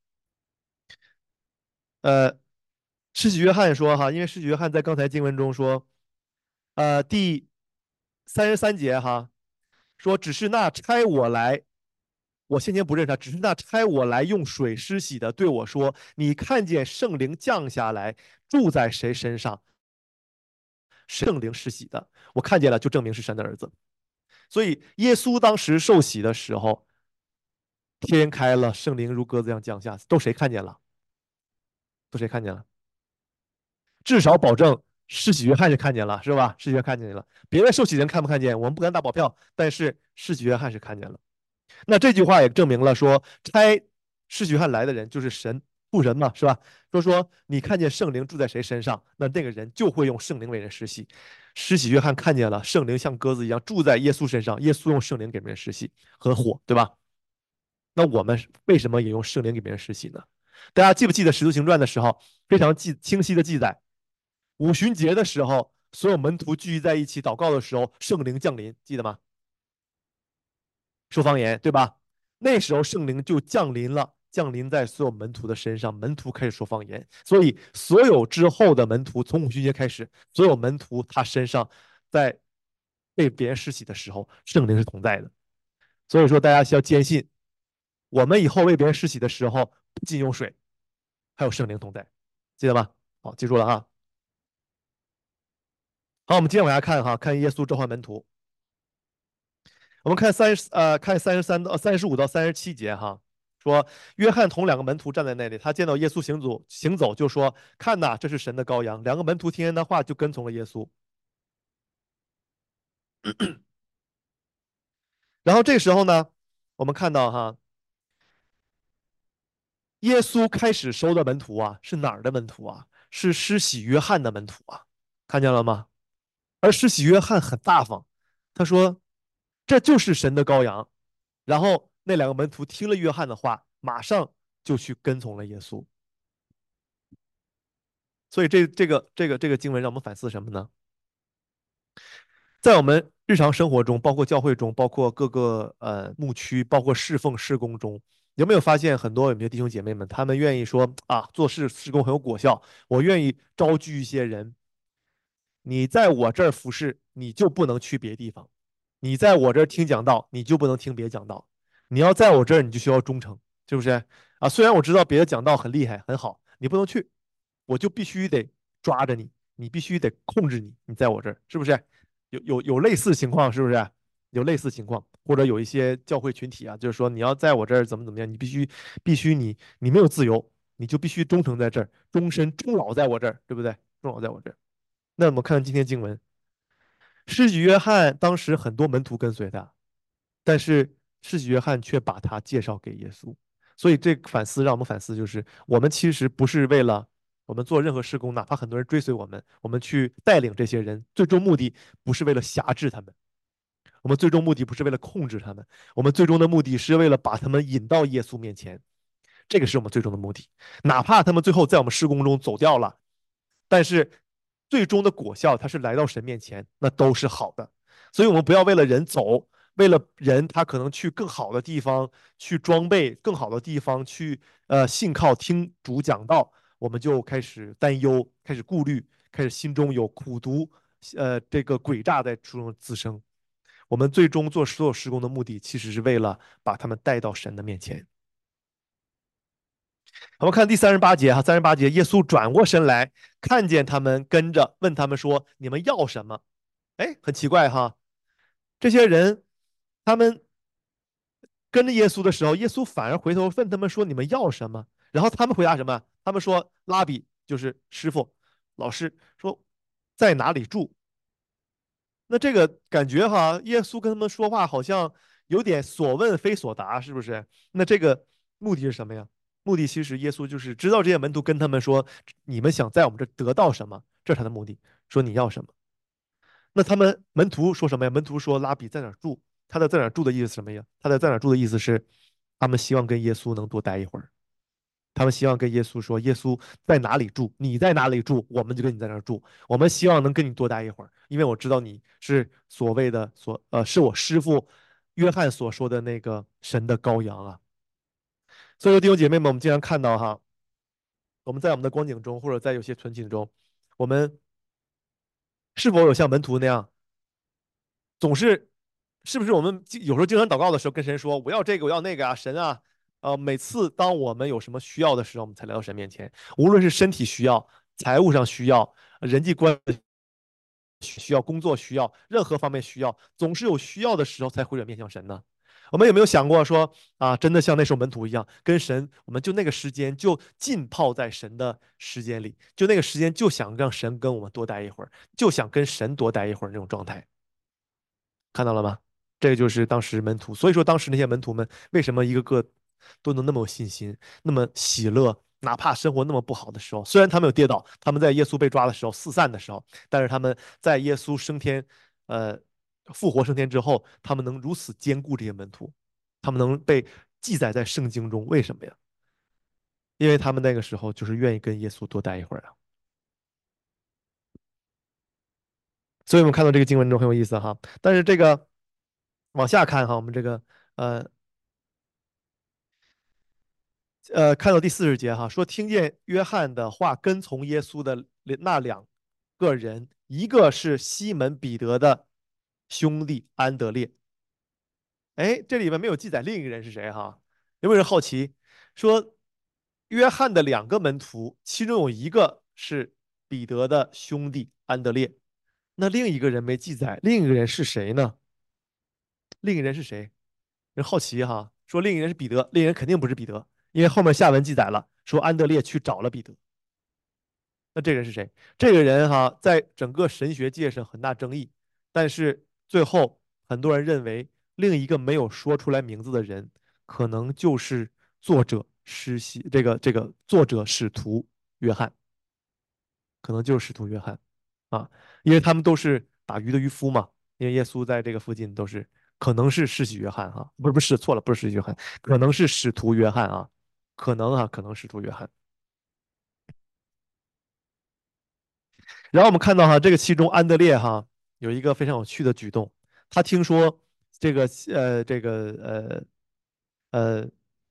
呃，施洗约翰说哈，因为施洗约翰在刚才经文中说，呃，第三十三节哈，说只是那差我来，我先前不认识他，只是那差我来用水施洗的对我说：“你看见圣灵降下来住在谁身上，圣灵施洗的，我看见了，就证明是神的儿子。”所以耶稣当时受洗的时候，天开了，圣灵如鸽子一样降下，都谁看见了？都谁看见了？至少保证施洗约翰是看见了，是吧？施洗约翰看见了，别的受洗人看不看见？我们不敢打保票，但是施洗约翰是看见了。那这句话也证明了说，差施洗约翰来的人就是神父神嘛，是吧？说说你看见圣灵住在谁身上，那那个人就会用圣灵为人施洗。施洗约翰看见了圣灵像鸽子一样住在耶稣身上，耶稣用圣灵给别人施洗和火，对吧？那我们为什么也用圣灵给别人施洗呢？大家记不记得《使徒行传》的时候，非常记清晰的记载，五旬节的时候，所有门徒聚集在一起祷告的时候，圣灵降临，记得吗？说方言，对吧？那时候圣灵就降临了，降临在所有门徒的身上，门徒开始说方言。所以，所有之后的门徒，从五旬节开始，所有门徒他身上在被别人施洗的时候，圣灵是同在的。所以说，大家需要坚信，我们以后为别人施洗的时候，不仅用水，还有圣灵同在，记得吗？好，记住了哈。好，我们接着往下看哈，看耶稣召唤门徒。我们看三十呃，看三十三到三十五到三十七节哈，说约翰同两个门徒站在那里，他见到耶稣行走行走，就说：“看呐，这是神的羔羊。”两个门徒听见他话，就跟从了耶稣。然后这时候呢，我们看到哈，耶稣开始收的门徒啊，是哪儿的门徒啊？是施洗约翰的门徒啊，看见了吗？而施洗约翰很大方，他说：“这就是神的羔羊。”然后那两个门徒听了约翰的话，马上就去跟从了耶稣。所以这这个这个这个经文让我们反思什么呢？在我们日常生活中，包括教会中，包括各个呃牧区，包括侍奉施工中，有没有发现很多有些弟兄姐妹们，他们愿意说啊，做事施工很有果效，我愿意招聚一些人，你在我这儿服侍，你就不能去别地方；你在我这儿听讲道，你就不能听别讲道。你要在我这儿，你就需要忠诚，是不是？啊，虽然我知道别的讲道很厉害很好，你不能去，我就必须得抓着你，你必须得控制你，你在我这儿，是不是？有有有类似情况，是不是？有类似情况，或者有一些教会群体啊，就是说你要在我这儿怎么怎么样，你必须必须你你没有自由，你就必须忠诚在这儿，终身终老在我这儿，对不对？终老在我这儿。那我们看今天经文，施洗约翰当时很多门徒跟随他，但是施洗约翰却把他介绍给耶稣。所以这反思让我们反思，就是我们其实不是为了我们做任何施工，哪怕很多人追随我们，我们去带领这些人，最终目的不是为了辖制他们，我们最终目的不是为了控制他们，我们最终的目的是为了把他们引到耶稣面前，这个是我们最终的目的。哪怕他们最后在我们施工中走掉了，但是最终的果效，他是来到神面前，那都是好的。所以，我们不要为了人走， 为了人他可能去更好的地方去装备，更好的地方去呃信靠听主讲道，我们就开始担忧，开始顾虑，开始心中有苦毒，呃这个诡诈在初中滋生。我们最终做所有施工的目的，其实是为了把他们带到神的面前。我们看第三十八节哈，三十八节，耶稣转过身来，看见他们跟着，问他们说：“你们要什么？”哎，很奇怪哈，这些人他们跟着耶稣的时候，耶稣反而回头问他们说：“你们要什么？”然后他们回答什么？他们说：“拉比，就是师傅、老师，说在哪里住？”那这个感觉哈，耶稣跟他们说话好像有点所问非所答，是不是？那这个目的是什么呀？目的其实耶稣就是知道这些门徒跟他们说，你们想在我们这得到什么，这是他的目的。说你要什么？那他们门徒说什么呀？门徒说拉比在哪儿住？他的在哪儿住的意思是什么呀？他的在哪儿住的意思是，他们希望跟耶稣能多待一会儿。他们希望跟耶稣说：“耶稣在哪里住？你在哪里住？我们就跟你在那儿住。我们希望能跟你多待一会儿，因为我知道你是所谓的所呃，是我师傅约翰所说的那个神的羔羊啊。”所以说，弟兄姐妹们，我们经常看到哈，我们在我们的光景中，或者在有些存景中，我们是否有像门徒那样，总是是不是我们有时候经常祷告的时候，跟神说：“我要这个，我要那个啊，神啊。”呃，每次当我们有什么需要的时候，我们才来到神面前。无论是身体需要、财务上需要、人际关系需要、工作需要，任何方面需要，总是有需要的时候才会转面向神呢。我们有没有想过说啊，真的像那时候门徒一样，跟神，我们就那个时间就浸泡在神的时间里，就那个时间就想让神跟我们多待一会儿，就想跟神多待一会儿那种状态。看到了吗？这个就是当时门徒，所以说当时那些门徒们为什么一个个都能那么有信心，那么喜乐，哪怕生活那么不好的时候，虽然他们有跌倒，他们在耶稣被抓的时候四散的时候，但是他们在耶稣升天，呃，复活升天之后，他们能如此坚固这些门徒，他们能被记载在圣经中，为什么呀？因为他们那个时候就是愿意跟耶稣多待一会儿啊。所以我们看到这个经文中很有意思哈，但是这个往下看哈，我们这个呃呃，看到第四十节哈，说听见约翰的话，跟从耶稣的那两个人，一个是西门彼得的兄弟安德烈。哎，这里面没有记载另一个人是谁哈？有没有人好奇？说约翰的两个门徒，其中有一个是彼得的兄弟安德烈，那另一个人没记载，另一个人是谁呢？另一个人是谁？人好奇哈，说另一个人是彼得，另一个人肯定不是彼得，因为后面下文记载了，说安德烈去找了彼得。那这个人是谁？这个人哈，在整个神学界上很大争议，但是最后很多人认为另一个没有说出来名字的人，可能就是作者施洗这个这个作者使徒约翰，可能就是使徒约翰啊，因为他们都是打鱼的渔夫嘛，因为耶稣在这个附近都是，可能是施洗约翰哈，不是不是错了，不是施洗约翰，可能是使徒约翰啊，可能啊，可能使徒约翰。然后我们看到哈，这个其中安德烈哈有一个非常有趣的举动，他听说这个呃这个呃呃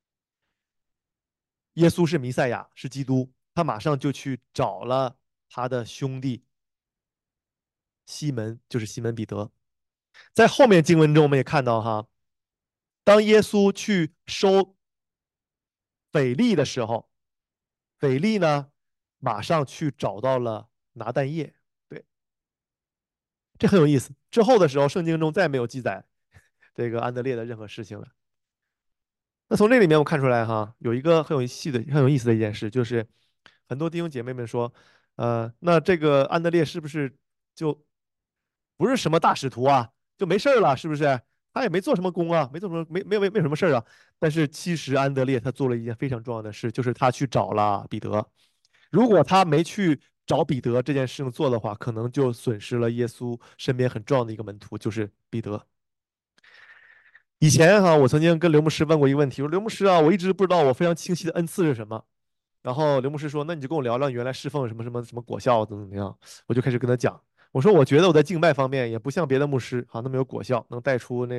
耶稣是弥赛亚，是基督，他马上就去找了他的兄弟西门，就是西门彼得。在后面经文中我们也看到哈，当耶稣去收腓力的时候，腓力呢马上去找到了拿但业，对，这很有意思。之后的时候，圣经中再没有记载这个安德烈的任何事情了。那从这里面我看出来哈，有一个很有戏的、很有意思的一件事，就是很多弟兄姐妹们说，呃，那这个安德烈是不是就不是什么大使徒啊，就没事儿了，是不是？他也没做什么工啊，没做什么，没没没没什么事儿啊。但是其实安德烈他做了一件非常重要的事，就是他去找了彼得。如果他没去找彼得这件事情做的话，可能就损失了耶稣身边很重要的一个门徒，就是彼得。以前哈，我曾经跟刘牧师问过一个问题，我说刘牧师啊，我一直不知道我非常清晰的恩赐是什么。然后刘牧师说，那你就跟我聊聊你原来侍奉什么什么什么果效怎么怎么样。我就开始跟他讲，我说我觉得我在敬拜方面也不像别的牧师哈那么有果效，能带出那种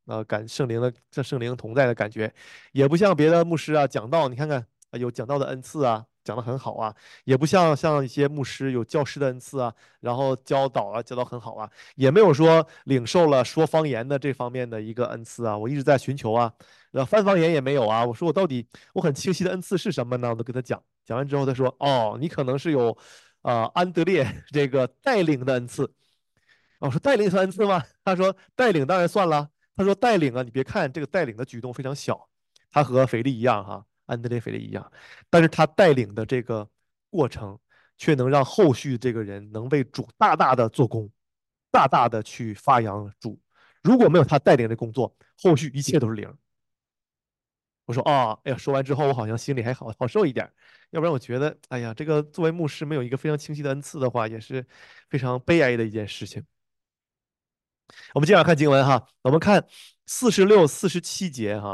呃，感圣灵的这圣灵同在的感觉，也不像别的牧师啊讲道，你看看啊有讲道的恩赐啊，讲得很好啊，也不像像一些牧师有教师的恩赐啊，然后教导啊教导很好啊，也没有说领受了说方言的这方面的一个恩赐啊，我一直在寻求啊，然后翻方言也没有啊，我说我到底我很清晰的恩赐是什么呢？我都跟他讲，讲完之后他说，哦，你可能是有啊、呃安德烈这个带领的恩赐。我说带领算恩赐吗？他说带领当然算了。他说带领啊，你别看这个带领的举动非常小，他和腓力一样哈，安德烈腓力一样，但是他带领的这个过程，却能让后续这个人能为主大大的做工，大大的去发扬主。如果没有他带领的工作，后续一切都是零。我说啊，哎呀，说完之后我好像心里还好好受一点，要不然我觉得，哎呀，这个作为牧师没有一个非常清晰的恩赐的话，也是非常悲哀的一件事情。我们接着看经文哈，我们看四十六、四十七节哈。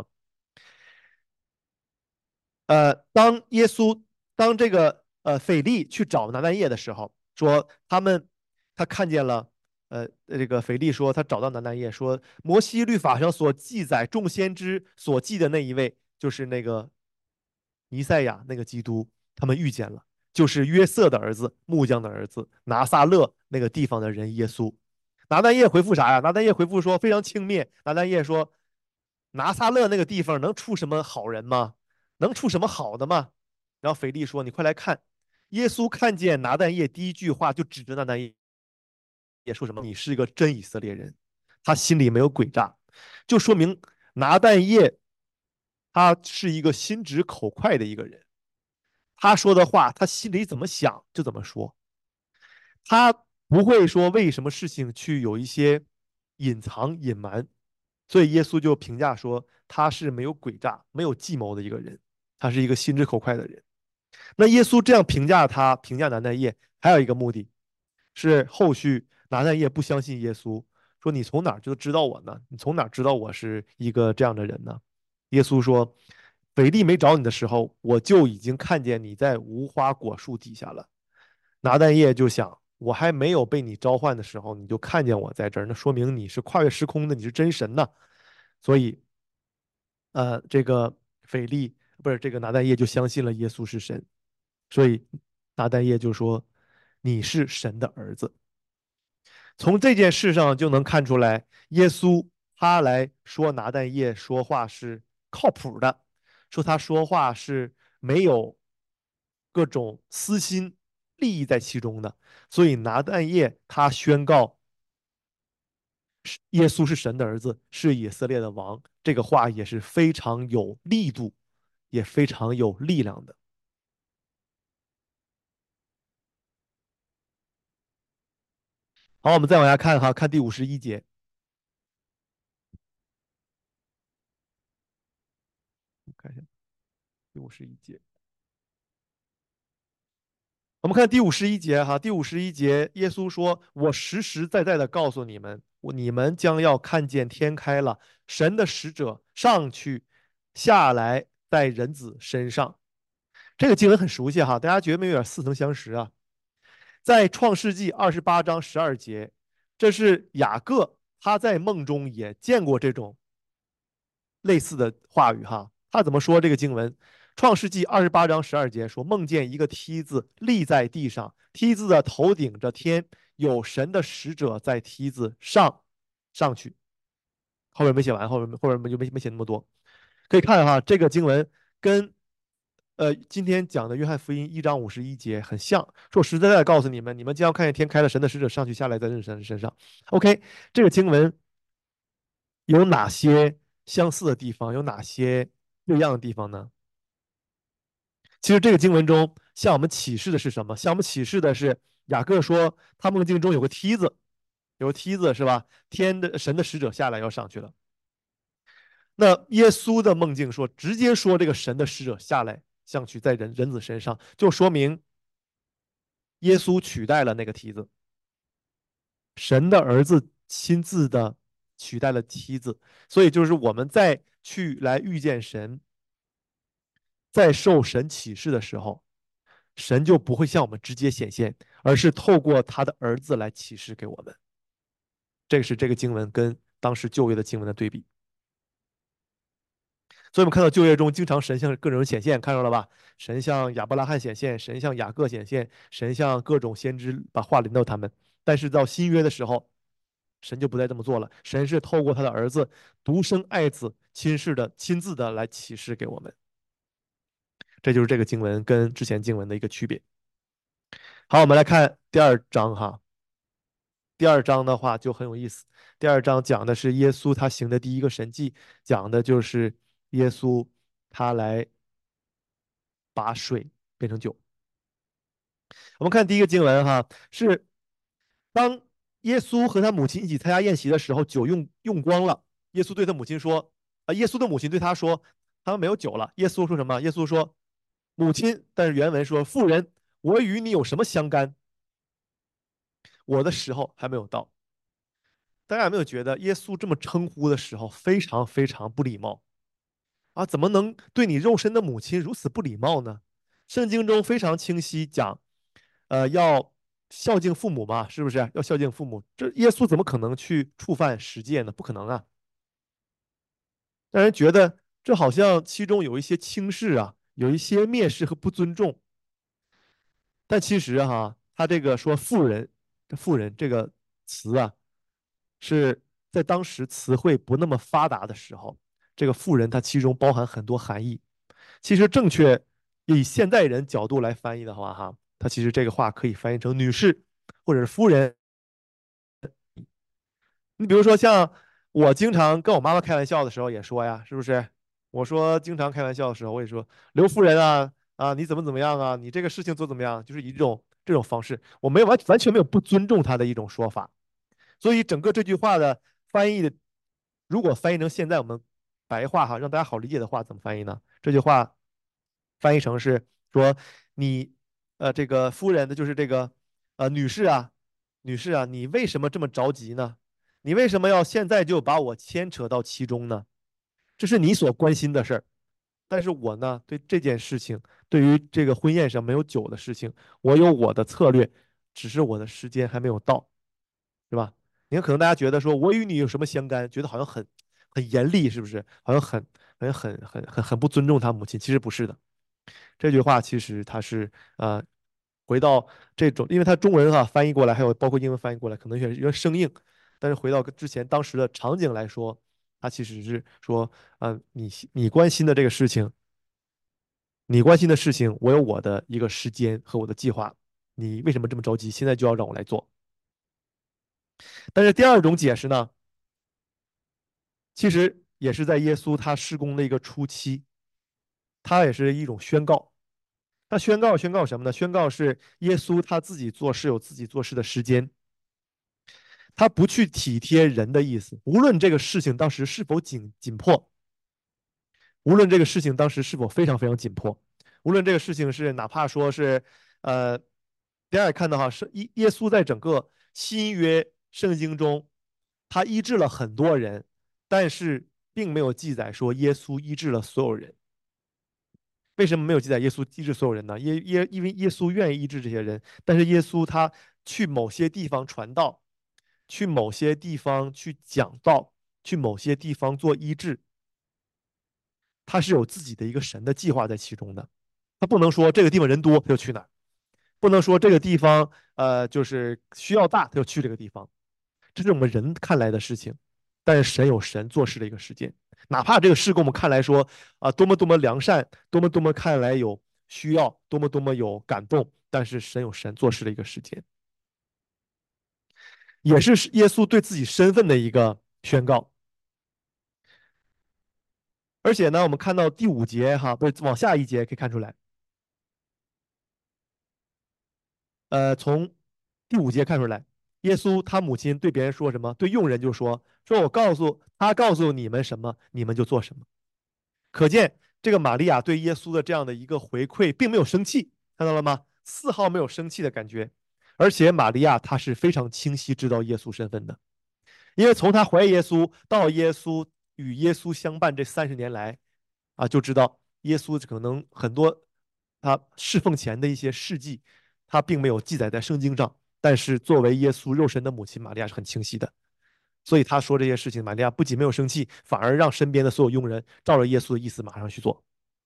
呃，当耶稣当这个呃腓力去找拿但业的时候，说他们他看见了，呃，这个腓力说他找到拿但业，说摩西律法上所记载众先知所记的那一位，就是那个弥赛亚那个基督，他们遇见了，就是约瑟的儿子，木匠的儿子，拿撒勒那个地方的人耶稣。拿但业回复啥呀？拿但业回复说非常轻蔑。拿但业说，拿撒勒那个地方能出什么好人吗？能出什么好的吗？然后腓力说：“你快来看。”耶稣看见拿但业，第一句话就指着拿但业，也说什么：“你是一个真以色列人。”他心里没有诡诈，就说明拿但业他是一个心直口快的一个人。他说的话，他心里怎么想就怎么说。他不会说为什么事情去有一些隐藏隐瞒，所以耶稣就评价说他是没有诡诈、没有计谋的一个人，他是一个心直口快的人。那耶稣这样评价他，评价拿但业，还有一个目的是后续拿但业不相信耶稣，说你从哪儿就知道我呢？你从哪儿知道我是一个这样的人呢？耶稣说，腓力没找你的时候，我就已经看见你在无花果树底下了。拿但业就想，我还没有被你召唤的时候，你就看见我在这儿，那说明你是跨越时空的，你是真神呐。所以，呃，这个腓力不是这个拿但业就相信了耶稣是神，所以拿但业就说你是神的儿子。从这件事上就能看出来，耶稣他来说拿但业说话是靠谱的，说他说话是没有各种私心利益在其中的。所以拿但业他宣告耶稣是神的儿子，是以色列的王，这个话也是非常有力度，也非常有力量的。好，我们再往下看哈，看第五十一节，看一下第五十一节。我们看第五十一节哈，第五十一节，耶稣说：“我实实在在的告诉你们，我你们将要看见天开了，神的使者上去下来在人子身上。”这个经文很熟悉哈，大家觉得没有点似曾相识啊？在创世纪二十八章十二节，这是雅各他在梦中也见过这种类似的话语哈。他怎么说这个经文？创世纪二十八章十二节说，梦见一个梯子立在地上，梯子的头顶着天，有神的使者在梯子上上去。后面没写完，后面后面就没没写那么多。可以看哈，这个经文跟呃今天讲的约翰福音一章五十一节很像，说我实实在在地告诉你们，你们将要看见天开了，神的使者上去下来在人身身上。OK，这个经文有哪些相似的地方，有哪些不一样的地方呢？其实这个经文中向我们启示的是什么？向我们启示的是雅各说他梦境中有个梯子，有个梯子是吧？天的神的使者下来要上去了。那耶稣的梦境说，直接说这个神的使者下来上去在人人子身上，就说明耶稣取代了那个梯子，神的儿子亲自的取代了梯子，所以就是我们再去来遇见神，在受神启示的时候，神就不会向我们直接显现，而是透过他的儿子来启示给我们。这个是这个经文跟当时旧约的经文的对比。 所以我们看到旧约中经常神向各种人显现，看到了吧？神向亚伯拉罕显现，神向雅各显现，神向各种先知把话临到他们。但是到新约的时候，神就不再这么做了，神是透过他的儿子独生爱子亲视的、亲自的来启示给我们。这就是这个经文跟之前经文的一个区别。好，我们来看第二章哈。第二章的话就很有意思。第二章讲的是耶稣他行的第一个神迹，讲的就是耶稣他来把水变成酒。我们看第一个经文哈，是当耶稣和他母亲一起参加宴席的时候，酒用用光了。耶稣对他母亲说：“啊，耶稣的母亲对他说，他们没有酒了。”耶稣说什么？耶稣说：“母亲。”但是原文说：“妇人，我与你有什么相干？我的时候还没有到。”大家有没有觉得耶稣这么称呼的时候非常非常不礼貌啊？怎么能对你肉身的母亲如此不礼貌呢？圣经中非常清晰讲，呃，要孝敬父母嘛，是不是？要孝敬父母，这耶稣怎么可能去触犯十诫呢？不可能啊！让人觉得这好像其中有一些轻视啊，有一些蔑视和不尊重。但其实哈，他这个说妇人，这妇人这个词啊，是在当时词汇不那么发达的时候，这个妇人它其中包含很多含义。其实正确以现代人角度来翻译的话，哈，它其实这个话可以翻译成女士或者是夫人。你比如说像我经常跟我妈妈开玩笑的时候也说呀，是不是？我说经常开玩笑的时候，我也说刘夫人啊啊，你怎么怎么样啊？你这个事情做怎么样？就是以这种这种方式，我没有完完全没有不尊重她的一种说法。所以整个这句话的翻译的，如果翻译成现在我们白话哈，让大家好理解的话，怎么翻译呢？这句话翻译成是说你呃这个夫人的就是这个呃女士啊，女士啊，你为什么这么着急呢？你为什么要现在就把我牵扯到其中呢？这是你所关心的事儿，但是我呢，对这件事情，对于这个婚宴上没有酒的事情，我有我的策略，只是我的时间还没有到。是吧？你看，可能大家觉得说我与你有什么相干，觉得好像很很严厉，是不是？好像很好像很很很很不尊重他母亲。其实不是的，这句话其实它是呃，回到这种，因为它中文哈翻译过来，还有包括英文翻译过来，可能有点有点生硬。但是回到之前当时的场景来说，它其实是说，嗯、你你关心的这个事情，你关心的事情，我有我的一个时间和我的计划，你为什么这么着急？现在就要让我来做？但是第二种解释呢？其实也是在耶稣他施工的一个初期，他也是一种宣告。那宣告宣告什么呢？宣告是耶稣他自己做事有自己做事的时间，他不去体贴人的意思，无论这个事情当时是否紧紧迫，无论这个事情当时是否非常非常紧迫，无论这个事情是哪怕说是呃，大家也看到哈，是耶耶稣在整个新约圣经中，他医治了很多人，但是并没有记载说耶稣医治了所有人。为什么没有记载耶稣医治所有人呢？耶耶，因为耶稣愿意医治这些人，但是耶稣他去某些地方传道，去某些地方去讲道，去某些地方做医治，他是有自己的一个神的计划在其中的。他不能说这个地方人多他就去哪儿，不能说这个地方呃就是需要大他就去这个地方，这是我们人看来的事情，但是神有神做事的一个时间，哪怕这个事跟我们看来说啊、多么多么良善，多么多么看来有需要，多么多么有感动，但是神有神做事的一个时间，也是耶稣对自己身份的一个宣告。而且呢，我们看到第五节哈，不是往下一节可以看出来，呃，从第五节看出来，耶稣他母亲对别人说什么？对佣人就说：“说我告诉他告诉你们什么，你们就做什么。”可见这个玛利亚对耶稣的这样的一个回馈，并没有生气，看到了吗？丝毫没有生气的感觉。而且玛利亚她是非常清晰知道耶稣身份的，因为从她怀疑耶稣到耶稣与耶稣相伴这三十年来，啊，就知道耶稣可能很多他侍奉前的一些事迹，他并没有记载在圣经上，但是作为耶稣肉身的母亲，玛利亚是很清晰的。 所以他说这些事情，玛利亚不仅没有生气，反而让身边的所有佣人照着耶稣的意思马上去做。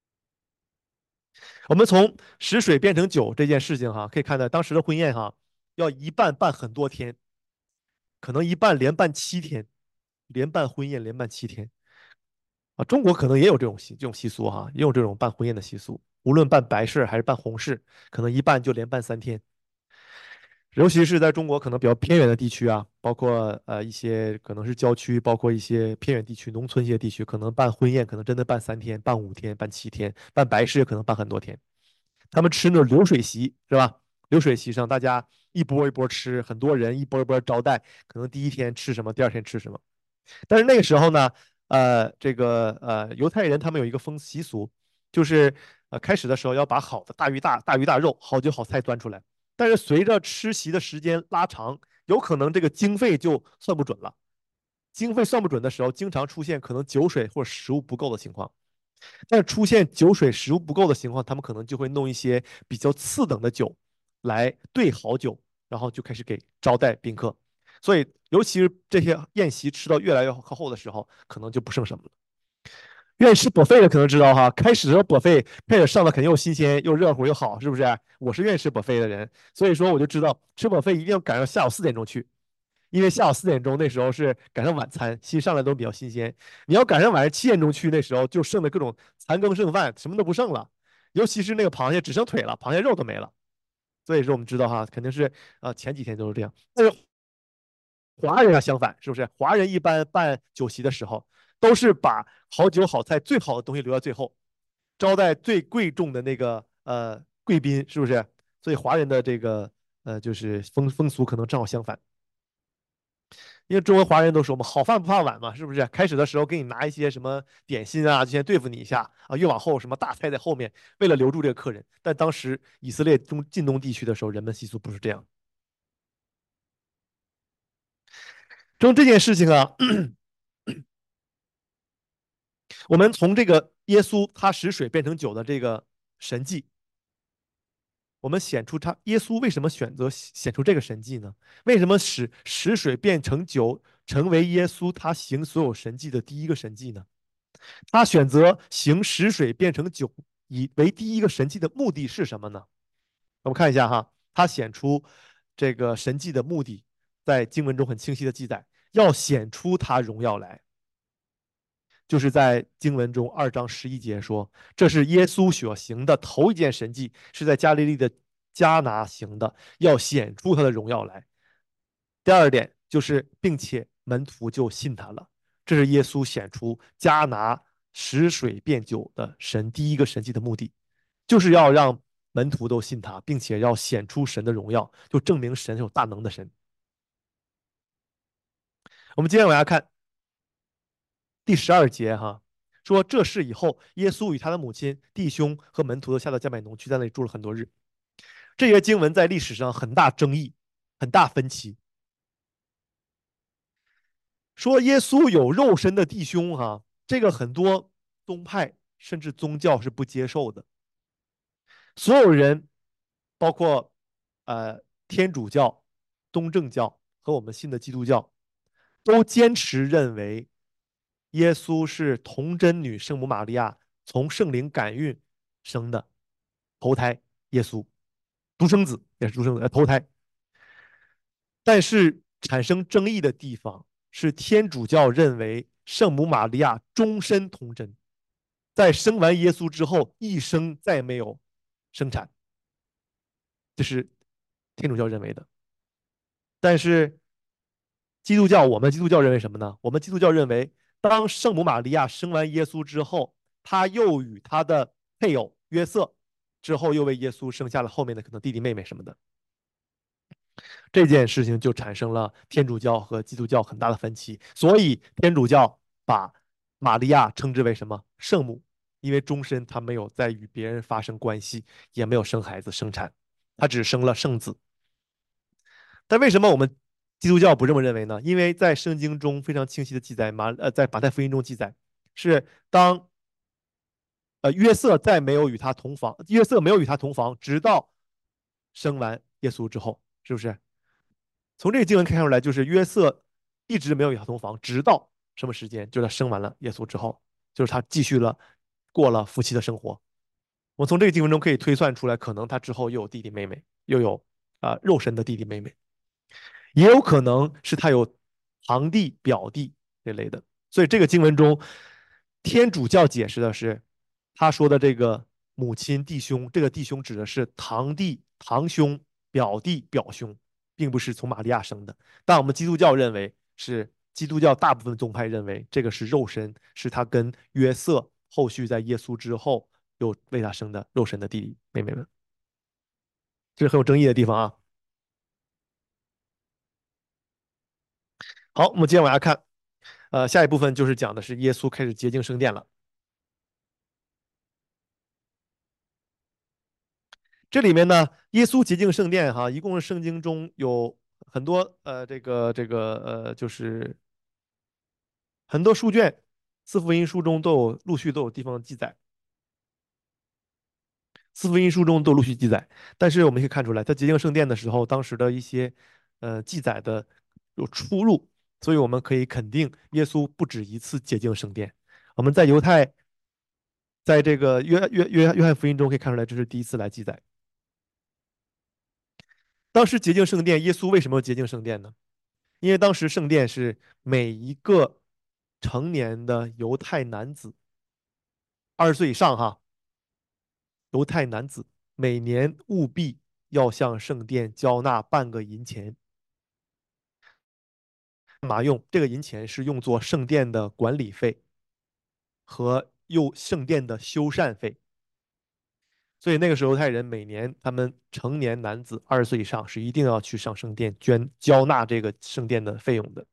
我们从使水变成酒这件事情哈，可以看到当时的婚宴哈，要一办办很多天，可能一办连办七天，连办婚宴连办七天啊。中国可能也有这种习这种习俗哈，也有这种办婚宴的习俗，无论办白事还是办红事，可能一办就连办三天。尤其是在中国可能比较偏远的地区啊，包括呃一些可能是郊区，包括一些偏远地区、农村一些地区，可能办婚宴可能真的办三天、办五天、办七天，办白事也可能办很多天。他们吃那种流水席是吧？流水席上大家一波一波吃，很多人一波一波招待，可能第一天吃什么，第二天吃什么。但是那个时候呢，呃，这个呃犹太人他们有一个风习俗，就是呃开始的时候要把好的大鱼大大鱼大肉、好酒好菜端出来，但是随着吃席的时间拉长，有可能这个经费就算不准了。经费算不准的时候，经常出现可能酒水或者食物不够的情况。但出现酒水食物不够的情况，他们可能就会弄一些比较次等的酒来兑好酒，然后就开始给招待宾客。所以，尤其是这些宴席吃到越来越靠后的时候，可能就不剩什么了。愿意吃 buffet 的可能知道哈，开始的时候 buffet 开始上的肯定又新鲜又热乎又好，是不是？我是愿意吃 buffet 的人，所以说我就知道吃 buffet 一定要赶上下午四点钟去，因为下午四点钟那时候是赶上晚餐，新上来都比较新鲜。你要赶上晚上七点钟去，那时候就剩的各种残羹剩饭，什么都不剩了。尤其是那个螃蟹，只剩腿了，螃蟹肉都没了。所以说我们知道哈，肯定是啊、呃前几天都是这样。但是华人啊相反，是不是？华人一般办酒席的时候，都是把好酒好菜最好的东西留到最后，招待最贵重的那个呃贵宾，是不是？所以华人的这个呃就是风风俗可能正好相反。因为中国华人都说嘛，好饭不怕晚嘛，是不是？开始的时候给你拿一些什么点心啊，就先对付你一下啊，越往后什么大菜在后面，为了留住这个客人。但当时以色列中近东地区的时候，人们习俗不是这样。正这件事情啊，我们从这个耶稣他使水变成酒的这个神迹，我们显出他耶稣为什么选择显出这个神迹呢？为什么使使水变成酒成为耶稣他行所有神迹的第一个神迹呢？他选择行使水变成酒以为第一个神迹的目的是什么呢？我们看一下哈，他显出这个神迹的目的，在经文中很清晰的记载，要显出他荣耀来，就是在经文中二章十一节说，这是耶稣所行的头一件神迹，是在加利利的迦拿行的，要显出他的荣耀来。第二点就是，并且门徒就信他了。这是耶稣显出加拿使水变酒的神第一个神迹的目的，就是要让门徒都信他，并且要显出神的荣耀，就证明神有大能的神。我们接着往下看第十二节哈，说这事以后，耶稣与他的母亲、弟兄和门徒都下到加百农去，在那里住了很多日。这些经文在历史上很大争议，很大分歧。说耶稣有肉身的弟兄哈，这个很多宗派甚至宗教是不接受的。所有人，包括呃天主教、东正教和我们信的基督教，都坚持认为耶稣是童真女圣母玛利亚从圣灵感孕生的头胎耶稣，独生子也是独生子，呃，头胎。但是产生争议的地方是天主教认为圣母玛利亚终身童真，在生完耶稣之后一生再没有生产，这是天主教认为的。但是基督教，我们基督教认为什么呢？我们基督教认为，当圣母玛利亚生完耶稣之后，她又与她的配偶约瑟之后，又为耶稣生下了后面的可能弟弟妹妹什么的。这件事情就产生了天主教和基督教很大的分歧。所以天主教把玛利亚称之为什么圣母，因为终身她没有再与别人发生关系，也没有生孩子生产，她只生了圣子。但为什么我们基督教不这么认为呢？因为在圣经中非常清晰的记载，马呃在马太福音中记载，是当呃约瑟再没有与他同房，约瑟没有与他同房，直到生完耶稣之后，是不是？从这个经文看出来，就是约瑟一直没有小同房，直到什么时间？就是他生完了耶稣之后，就是他继续了过了夫妻的生活。我从这个经文中可以推算出来，可能他之后又有弟弟妹妹，又有啊、呃肉身的弟弟妹妹，也有可能是他有堂弟、表弟这类的。所以这个经文中，天主教解释的是，他说的这个母亲弟兄，这个弟兄指的是堂弟、堂兄、表弟、表兄，并不是从玛利亚生的。但我们基督教认为是基督教大部分宗派认为这个是肉身，是他跟约瑟后续在耶稣之后又为他生的肉身的弟弟妹妹们，这是很有争议的地方啊。好，我们接着往下看，呃，下一部分就是讲的是耶稣开始洁净圣殿了。这里面呢，耶稣洁净圣殿哈，一共圣经中有很多呃，这个这个呃，就是很多书卷，四福音书中都有陆续都有地方记载，四福音书中都陆续记载。但是我们可以看出来，在洁净圣殿的时候，当时的一些呃记载的有出入，所以我们可以肯定，耶稣不止一次洁净圣殿。我们在犹太，在这个约约约约翰福音中可以看出来，这是第一次来记载。当时洁净圣殿，耶稣为什么要洁净圣殿呢？因为当时圣殿是每一个成年的犹太男子，二十岁以上哈，犹太男子每年务必要向圣殿交纳半个银钱。干嘛用？这个银钱是用作圣殿的管理费和又圣殿的修缮费。所以那个时候犹太人每年他们成年男子二十岁以上是一定要去上圣殿捐交纳这个圣殿的费用的。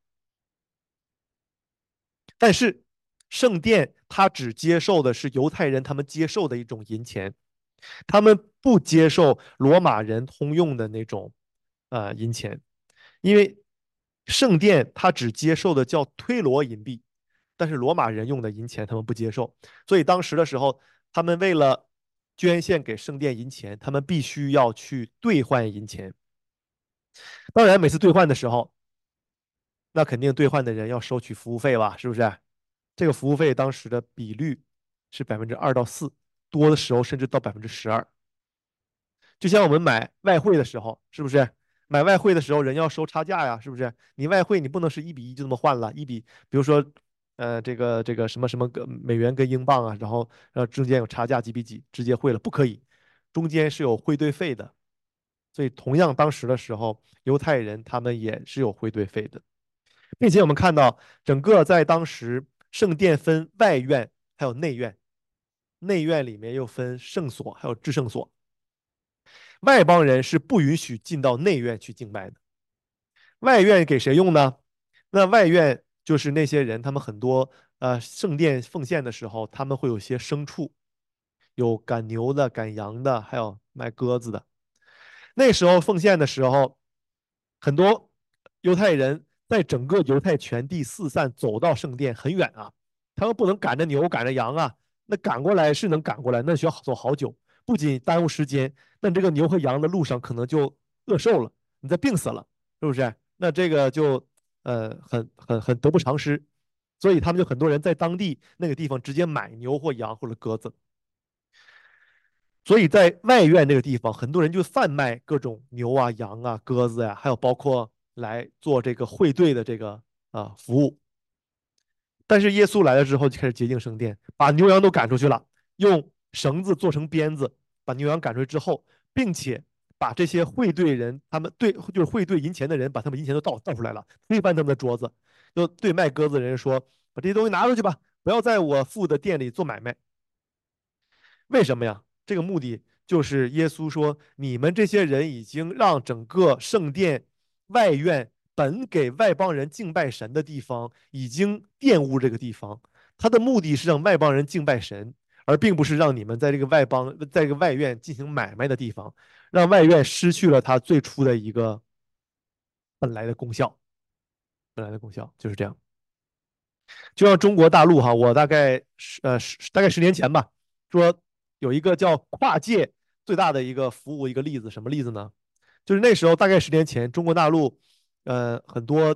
但是圣殿它只接受的是犹太人他们接受的一种银钱，他们不接受罗马人通用的那种呃银钱，因为圣殿它只接受的叫推罗银币，但是罗马人用的银钱他们不接受，所以当时的时候，他们为了捐献给圣殿银钱，他们必须要去兑换银钱。当然，每次兑换的时候，那肯定兑换的人要收取服务费吧，是不是？这个服务费当时的比率是百分之二到四，多的时候甚至到百分之十二。就像我们买外汇的时候，是不是？买外汇的时候，人要收差价呀，是不是？你外汇你不能是一比一就这么换了，一比，比如说，呃，这个这个什么什么个美元跟英镑啊，然后呃中间有差价几比几，直接汇了，不可以，中间是有汇兑费的。所以同样当时的时候，犹太人他们也是有汇兑费的。并且我们看到，整个在当时圣殿分外院还有内院，内院里面又分圣所还有至圣所。外邦人是不允许进到内院去敬拜的。外院给谁用呢？那外院就是那些人，他们很多呃圣殿奉献的时候，他们会有些牲畜，有赶牛的、赶羊的，还有卖鸽子的。那时候奉献的时候，很多犹太人在整个犹太全地四散走到圣殿很远啊，他们不能赶着牛赶着羊啊，那赶过来是能赶过来，那需要走好久，不仅耽误时间，那这个牛和羊的路上可能就饿瘦了，你再病死了，是不是？那这个就呃很很很得不偿失，所以他们就很多人在当地那个地方直接买牛或羊或者鸽子。所以在外院这个地方，很多人就贩卖各种牛啊、羊啊、鸽子呀、还有包括来做这个会队的这个啊服务。但是耶稣来了之后，就开始洁净圣殿，把牛羊都赶出去了，用绳子做成鞭子，把牛羊赶出去之后，并且把这些会队人，他们对就是会队银钱的人，把他们银钱都倒倒出来了，推翻他们的桌子，就对卖鸽子的人说：“把这些东西拿出去吧，不要在我父的店里做买卖。”为什么呀？这个目的就是耶稣说，你们这些人已经让整个圣殿外院本给外邦人敬拜神的地方，已经玷污这个地方。他的目的是让外邦人敬拜神，而并不是让你们在这个外邦，在这个外院进行买卖的地方，让外院失去了它最初的一个本来的功效。本来的功效就是这样。就像中国大陆哈，我大概十呃十大概十年前吧，说有一个叫跨界最大的一个服务一个例子，什么例子呢？就是那时候大概十年前，中国大陆呃很多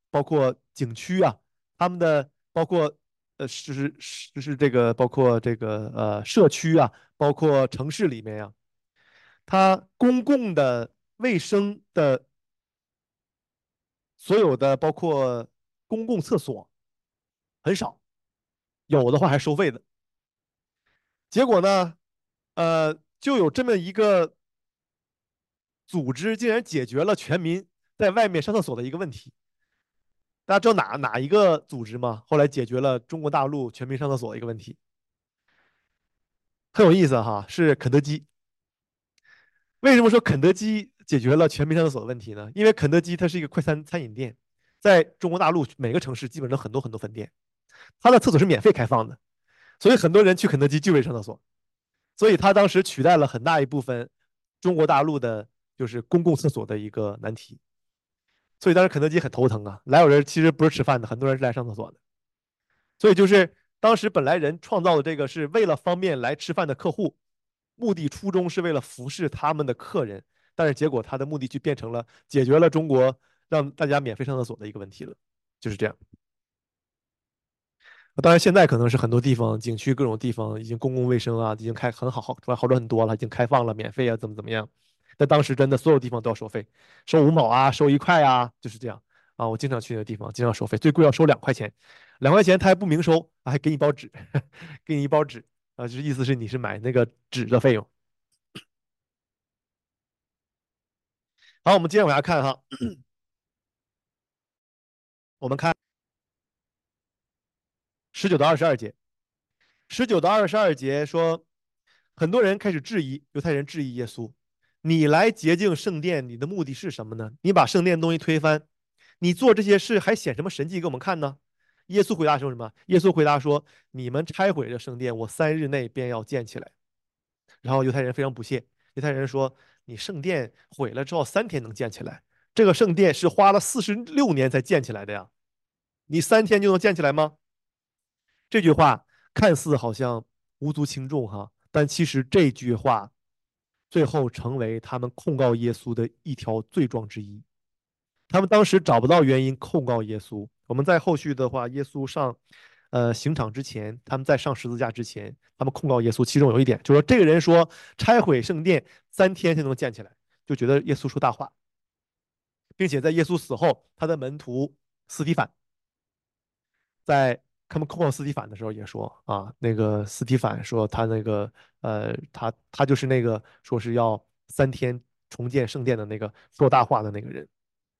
包括景区啊，他们的包括呃，是是就是这个包括这个呃社区啊，包括城市里面呀、它公共的卫生的所有的包括公共厕所很少，有的话还收费的。结果呢，呃，就有这么一个组织，竟然解决了全民在外面上厕所的一个问题。大家知道哪哪一个组织吗？后来解决了中国大陆全民上厕所的一个问题，很有意思哈，是肯德基。为什么说肯德基解决了全民上厕所的问题呢？因为肯德基它是一个快餐餐饮店，在中国大陆每个城市基本上很多很多分店，它的厕所是免费开放的，所以很多人去肯德基就为上厕所，所以它当时取代了很大一部分中国大陆的就是公共厕所的一个难题。所以当时肯德基很头疼啊，来有人其实不是吃饭的，很多人是来上厕所的。所以就是当时本来人创造的这个是为了方便来吃饭的客户，目的初衷是为了服侍他们的客人，但是结果他的目的就变成了解决了中国让大家免费上厕所的一个问题了，就是这样。当然现在可能是很多地方景区各种地方已经公共卫生啊已经开很好好好转很多了，已经开放了，免费啊怎么怎么样。但当时真的所有地方都要收费，收五毛啊，收一块啊，就是这样啊。我经常去那个地方，经常收费，最贵要收两块钱，两块钱他还不明收，还给你一包纸，给你一包纸啊，就是意思是你是买那个纸的费用。好，我们接着往下看哈，我们看十九到二十二节，十九到二十二节说，很多人开始质疑犹太人质疑耶稣，你来洁净圣殿，你的目的是什么呢？你把圣殿东西推翻，你做这些事还显什么神迹给我们看呢？耶稣回答说什么？耶稣回答说：“你们拆毁了圣殿，我三日内便要建起来。”然后犹太人非常不屑，犹太人说：“你圣殿毁了之后，三天能建起来？这个圣殿是花了四十六年才建起来的呀，你三天就能建起来吗？”这句话看似好像无足轻重哈，但其实这句话最后成为他们控告耶稣的一条罪状之一。他们当时找不到原因控告耶稣。我们在后续的话，耶稣上呃刑场之前，他们在上十字架之前，他们控告耶稣，其中有一点就是说，这个人说拆毁圣殿三天就能建起来，就觉得耶稣说大话，并且在耶稣死后，他的门徒斯提反在他们控告斯提反的时候也说啊，那个斯提反说他那个呃，他他就是那个说是要三天重建圣殿的那个说大话的那个人。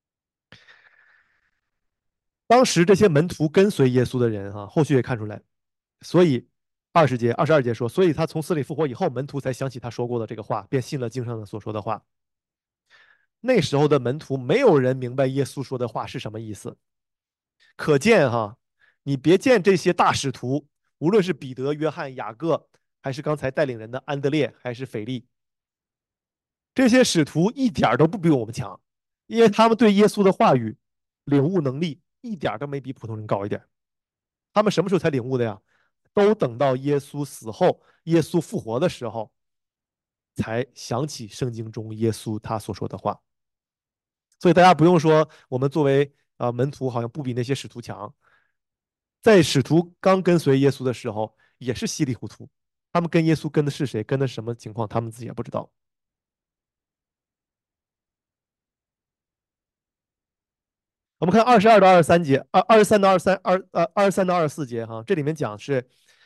当时这些门徒跟随耶稣的人哈、啊后续也看出来，所以二十节、二十二节说，所以他从死里复活以后，门徒才想起他说过的这个话，便信了经上的所说的话。那时候的门徒没有人明白耶稣说的话是什么意思，可见哈，你别见这些大使徒，无论是彼得、约翰、雅各，还是刚才带领人的安德烈，还是腓力，这些使徒一点都不比我们强，因为他们对耶稣的话语领悟能力一点都没比普通人高一点。他们什么时候才领悟的呀？都等到耶稣死后，耶稣复活的时候，才想起圣经中耶稣他所说的话。所以大家不用说，我们作为啊、呃门徒好像不比那些使徒强，在使徒刚跟随耶稣的时候，也是稀里糊涂。他们跟耶稣跟的是谁，跟的是什么情况，他们自己也不知道。我们看二十二到二十三节，二二十三到二十三二呃二十三到二十四节哈，这里面讲是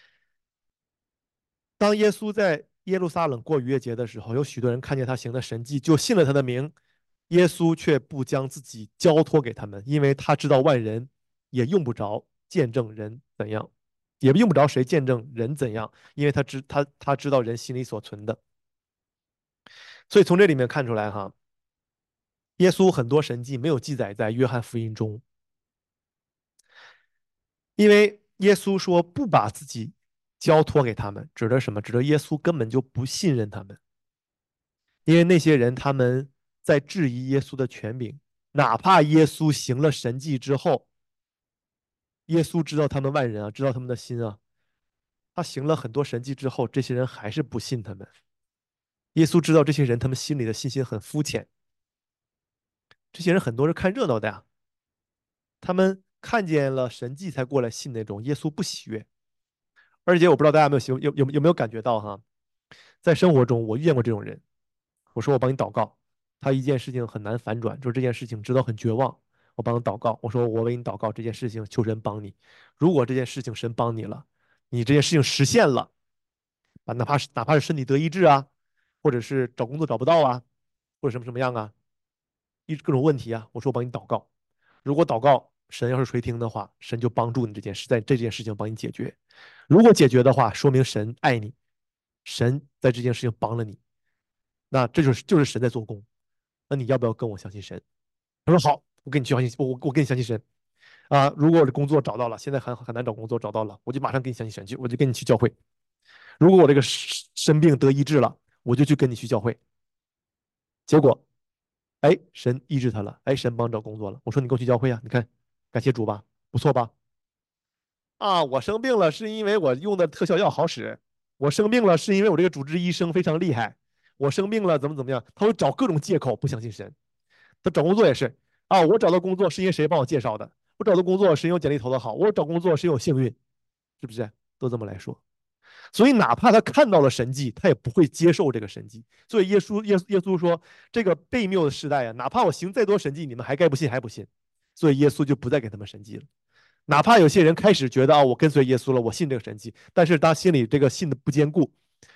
当耶稣在耶路撒冷过逾越节的时候，有许多人看见他行的神迹，就信了他的名。耶稣却不将自己交托给他们，因为他知道万人也用不着见证人怎样，也用不着谁见证人怎样，因为他知他他知道人心里所存的。所以从这里面看出来哈，耶稣很多神迹没有记载在约翰福音中，因为耶稣说不把自己交托给他们，指的什么？指的耶稣根本就不信任他们，因为那些人他们在质疑耶稣的权柄，哪怕耶稣行了神迹之后，耶稣知道他们万人啊，知道他们的心啊，他行了很多神迹之后，这些人还是不信他们。耶稣知道这些人他们心里的信心很肤浅，这些人很多是看热闹的呀， 他们看见了神迹才过来信那种，耶稣不喜悦。而且我不知道大家有没有有有有没有感觉到哈，在生活中我遇见过这种人，我说我帮你祷告，他一件事情很难反转，就是这件事情知道很绝望，我帮他祷告，我说我为你祷告，这件事情求神帮你。如果这件事情神帮你了，你这件事情实现了啊，哪怕是哪怕是身体得医治啊，或者是找工作找不到啊，或者什么什么样啊，一各种问题啊，我说我帮你祷告。如果祷告神要是垂听的话，神就帮助你这件事，在这件事情帮你解决。如果解决的话，说明神爱你，神在这件事情帮了你，那这就是就是神在做工。那你要不要跟我相信神？他说好，我跟你去相信，我我我跟你相信神啊。如果我的工作找到了，现在很很难找工作，找到了，我就马上跟你相信神去，我就跟你去教会。如果我这个生病得医治了，我就去跟你去教会。结果，哎，神医治他了，哎，神帮找工作了。我说你跟我去教会啊，你看，感谢主吧，不错吧？啊，我生病了是因为我用的特效药好使，我生病了是因为我这个主治医生非常厉害，我生病了怎么怎么样，他会找各种借口不相信神。他找工作也是啊，我找到工作是因为谁帮我介绍的，我找到工作是因为我简历投的好，我找工作是因为我幸运，是不是？都这么来说。所以哪怕他看到了神迹，他也不会接受这个神迹。所以耶稣耶耶稣说，这个悖谬的时代啊，哪怕我行再多神迹，你们还该不信还不信。所以耶稣就不再给他们神迹了。哪怕有些人开始觉得啊、哦，我跟随耶稣了，我信这个神迹，但是他心里这个信的不坚固，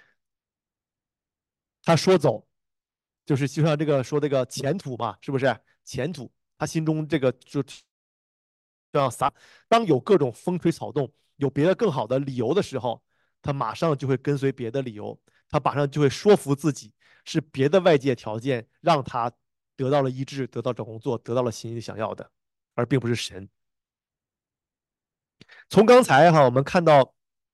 他说走就是就像这个说这个前途嘛，是不是？前途，他心中这个就这样撒。当有各种风吹草动，有别的更好的理由的时候，他马上就会跟随别的理由，他马上就会说服自己是别的外界条件让他得到了医治，得到找工作，得到了心里想要的，而并不是神。从刚才哈，我们看到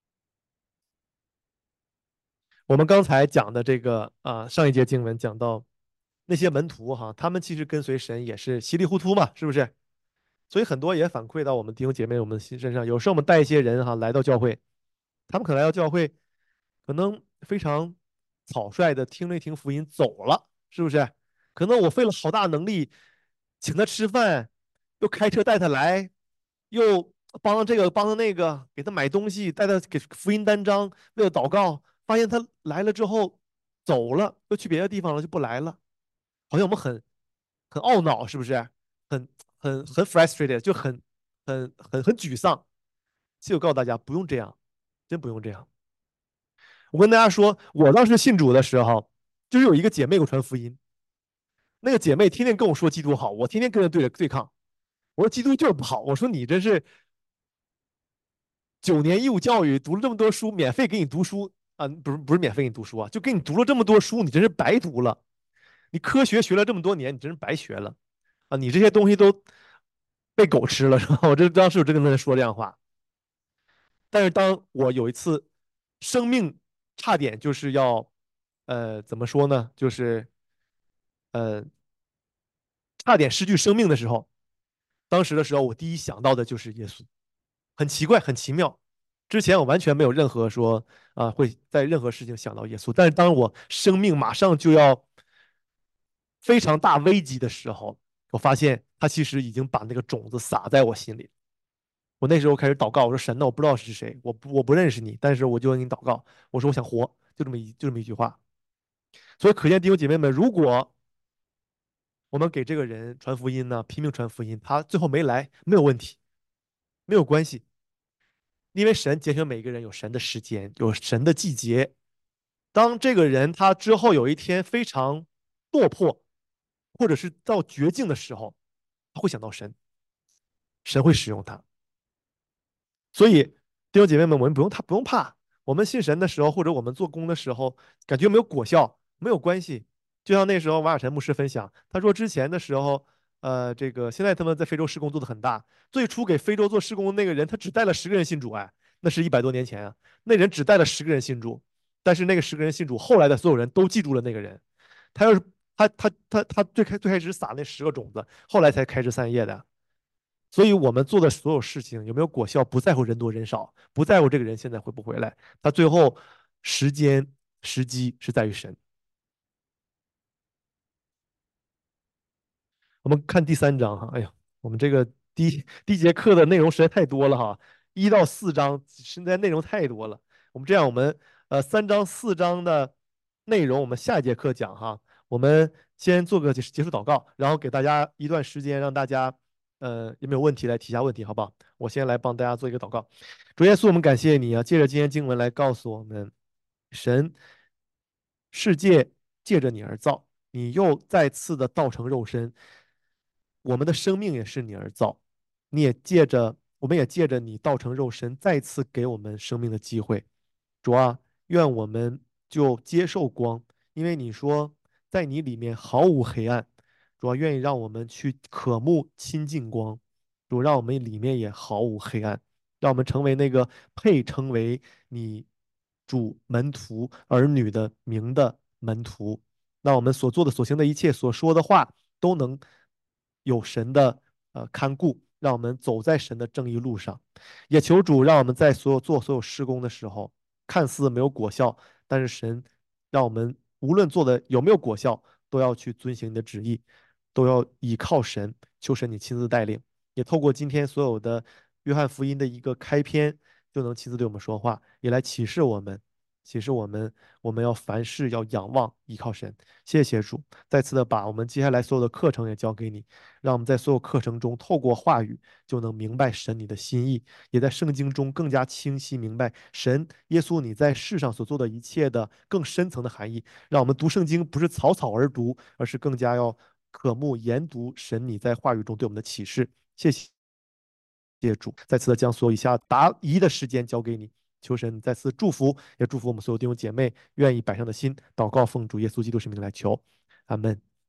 我们刚才讲的这个啊，上一节经文讲到那些门徒哈，他们其实跟随神也是稀里糊涂嘛，是不是？所以很多也反馈到我们弟兄姐妹我们心身上。有时候我们带一些人哈来到教会，他们可能来到教会，可能非常草率的听了一听福音走了，是不是？可能我费了好大能力请他吃饭，又开车带他来，又帮他这个帮他那个，给他买东西，带他给福音单张，为了祷告，发现他来了之后走了，又去别的地方了，就不来了。好像我们很很懊恼，是不是？很很很 frustrated，就很很很很沮丧。其实我告诉大家，不用这样，真不用这样。我跟大家说，我当时信主的时候，就是有一个姐妹给我传福音，那个姐妹天天跟我说基督好，我天天跟着对着对抗。我说基督就是不好，我说你这是九年义务教育，读了这么多书，免费给你读书啊，不是不是免费给你读书啊，就给你读了这么多书，你真是白读了。你科学学了这么多年，你真是白学了啊！你这些东西都被狗吃了，是吧？我这当时我真跟他说这样话。但是当我有一次生命差点就是要，呃，怎么说呢？就是呃，差点失去生命的时候，当时的时候，我第一想到的就是耶稣。很奇怪，很奇妙。之前我完全没有任何说啊，会在任何事情想到耶稣，但是当我生命马上就要非常大危机的时候，我发现他其实已经把那个种子撒在我心里。我那时候开始祷告，我说神呢，我不知道是谁，我不我不认识你，但是我就跟你祷告，我说我想活，就这么一就这么一句话。所以可见弟兄姐妹们，如果我们给这个人传福音呢，拼命传福音，他最后没来，没有问题，没有关系，因为神拣选每一个人有神的时间，有神的季节。当这个人他之后有一天非常落魄，或者是到绝境的时候，他会想到神，神会使用他。所以弟兄姐妹们，我们不用他不用怕。我们信神的时候，或者我们做工的时候，感觉没有果效，没有关系。就像那时候瓦尔臣牧师分享，他说之前的时候，呃，这个现在他们在非洲施工做的很大。最初给非洲做施工的那个人，他只带了十个人信主，哎，那是一百多年前啊。那人只带了十个人信主，但是那个十个人信主，后来的所有人都记住了那个人。他要是他他他他最开最开始撒那十个种子，后来才开枝散叶的。所以我们做的所有事情有没有果效，不在乎人多人少，不在乎这个人现在回不回来，他最后时间时机是在于神。我们看第三章哈，哎呀，我们这个第一第一节课的内容实在太多了哈，一到四章实在内容太多了。我们这样，我们呃三章四章的内容，我们下一节课讲哈。我们先做个结结束祷告，然后给大家一段时间，让大家呃有没有问题来提下问题，好不好？我先来帮大家做一个祷告。主耶稣，我们感谢你啊，借着今天经文来告诉我们，神世界借着你而造，你又再次的道成肉身，我们的生命也是你而造，你也借着，我们也借着你道成肉身，再次给我们生命的机会。主啊，愿我们就接受光，因为你说在你里面毫无黑暗。主啊，愿意让我们去渴慕亲近光，主让我们里面也毫无黑暗，让我们成为那个配称为你主门徒儿女的名的门徒，让我们所做的、所行的一切、所说的话都能有神的呃看顾，让我们走在神的正义路上。也求主让我们在所有做所有施工的时候，看似没有果效，但是神让我们无论做的有没有果效，都要去遵行你的旨意，都要倚靠神，求神你亲自带领。也透过今天所有的约翰福音的一个开篇，就能亲自对我们说话，也来启示我们，启示我们，我们要凡事要仰望依靠神。谢谢主，再次的把我们接下来所有的课程也交给你，让我们在所有课程中透过话语就能明白神你的心意，也在圣经中更加清晰明白神耶稣你在世上所做的一切的更深层的含义。让我们读圣经不是草草而读，而是更加要渴慕研读神你在话语中对我们的启示。谢谢。谢主，再次的将所有以下答疑的时间交给你，求神再次祝福，也祝福我们所有弟兄姐妹愿意摆上的心，祷告奉主耶稣基督圣名来求，阿门。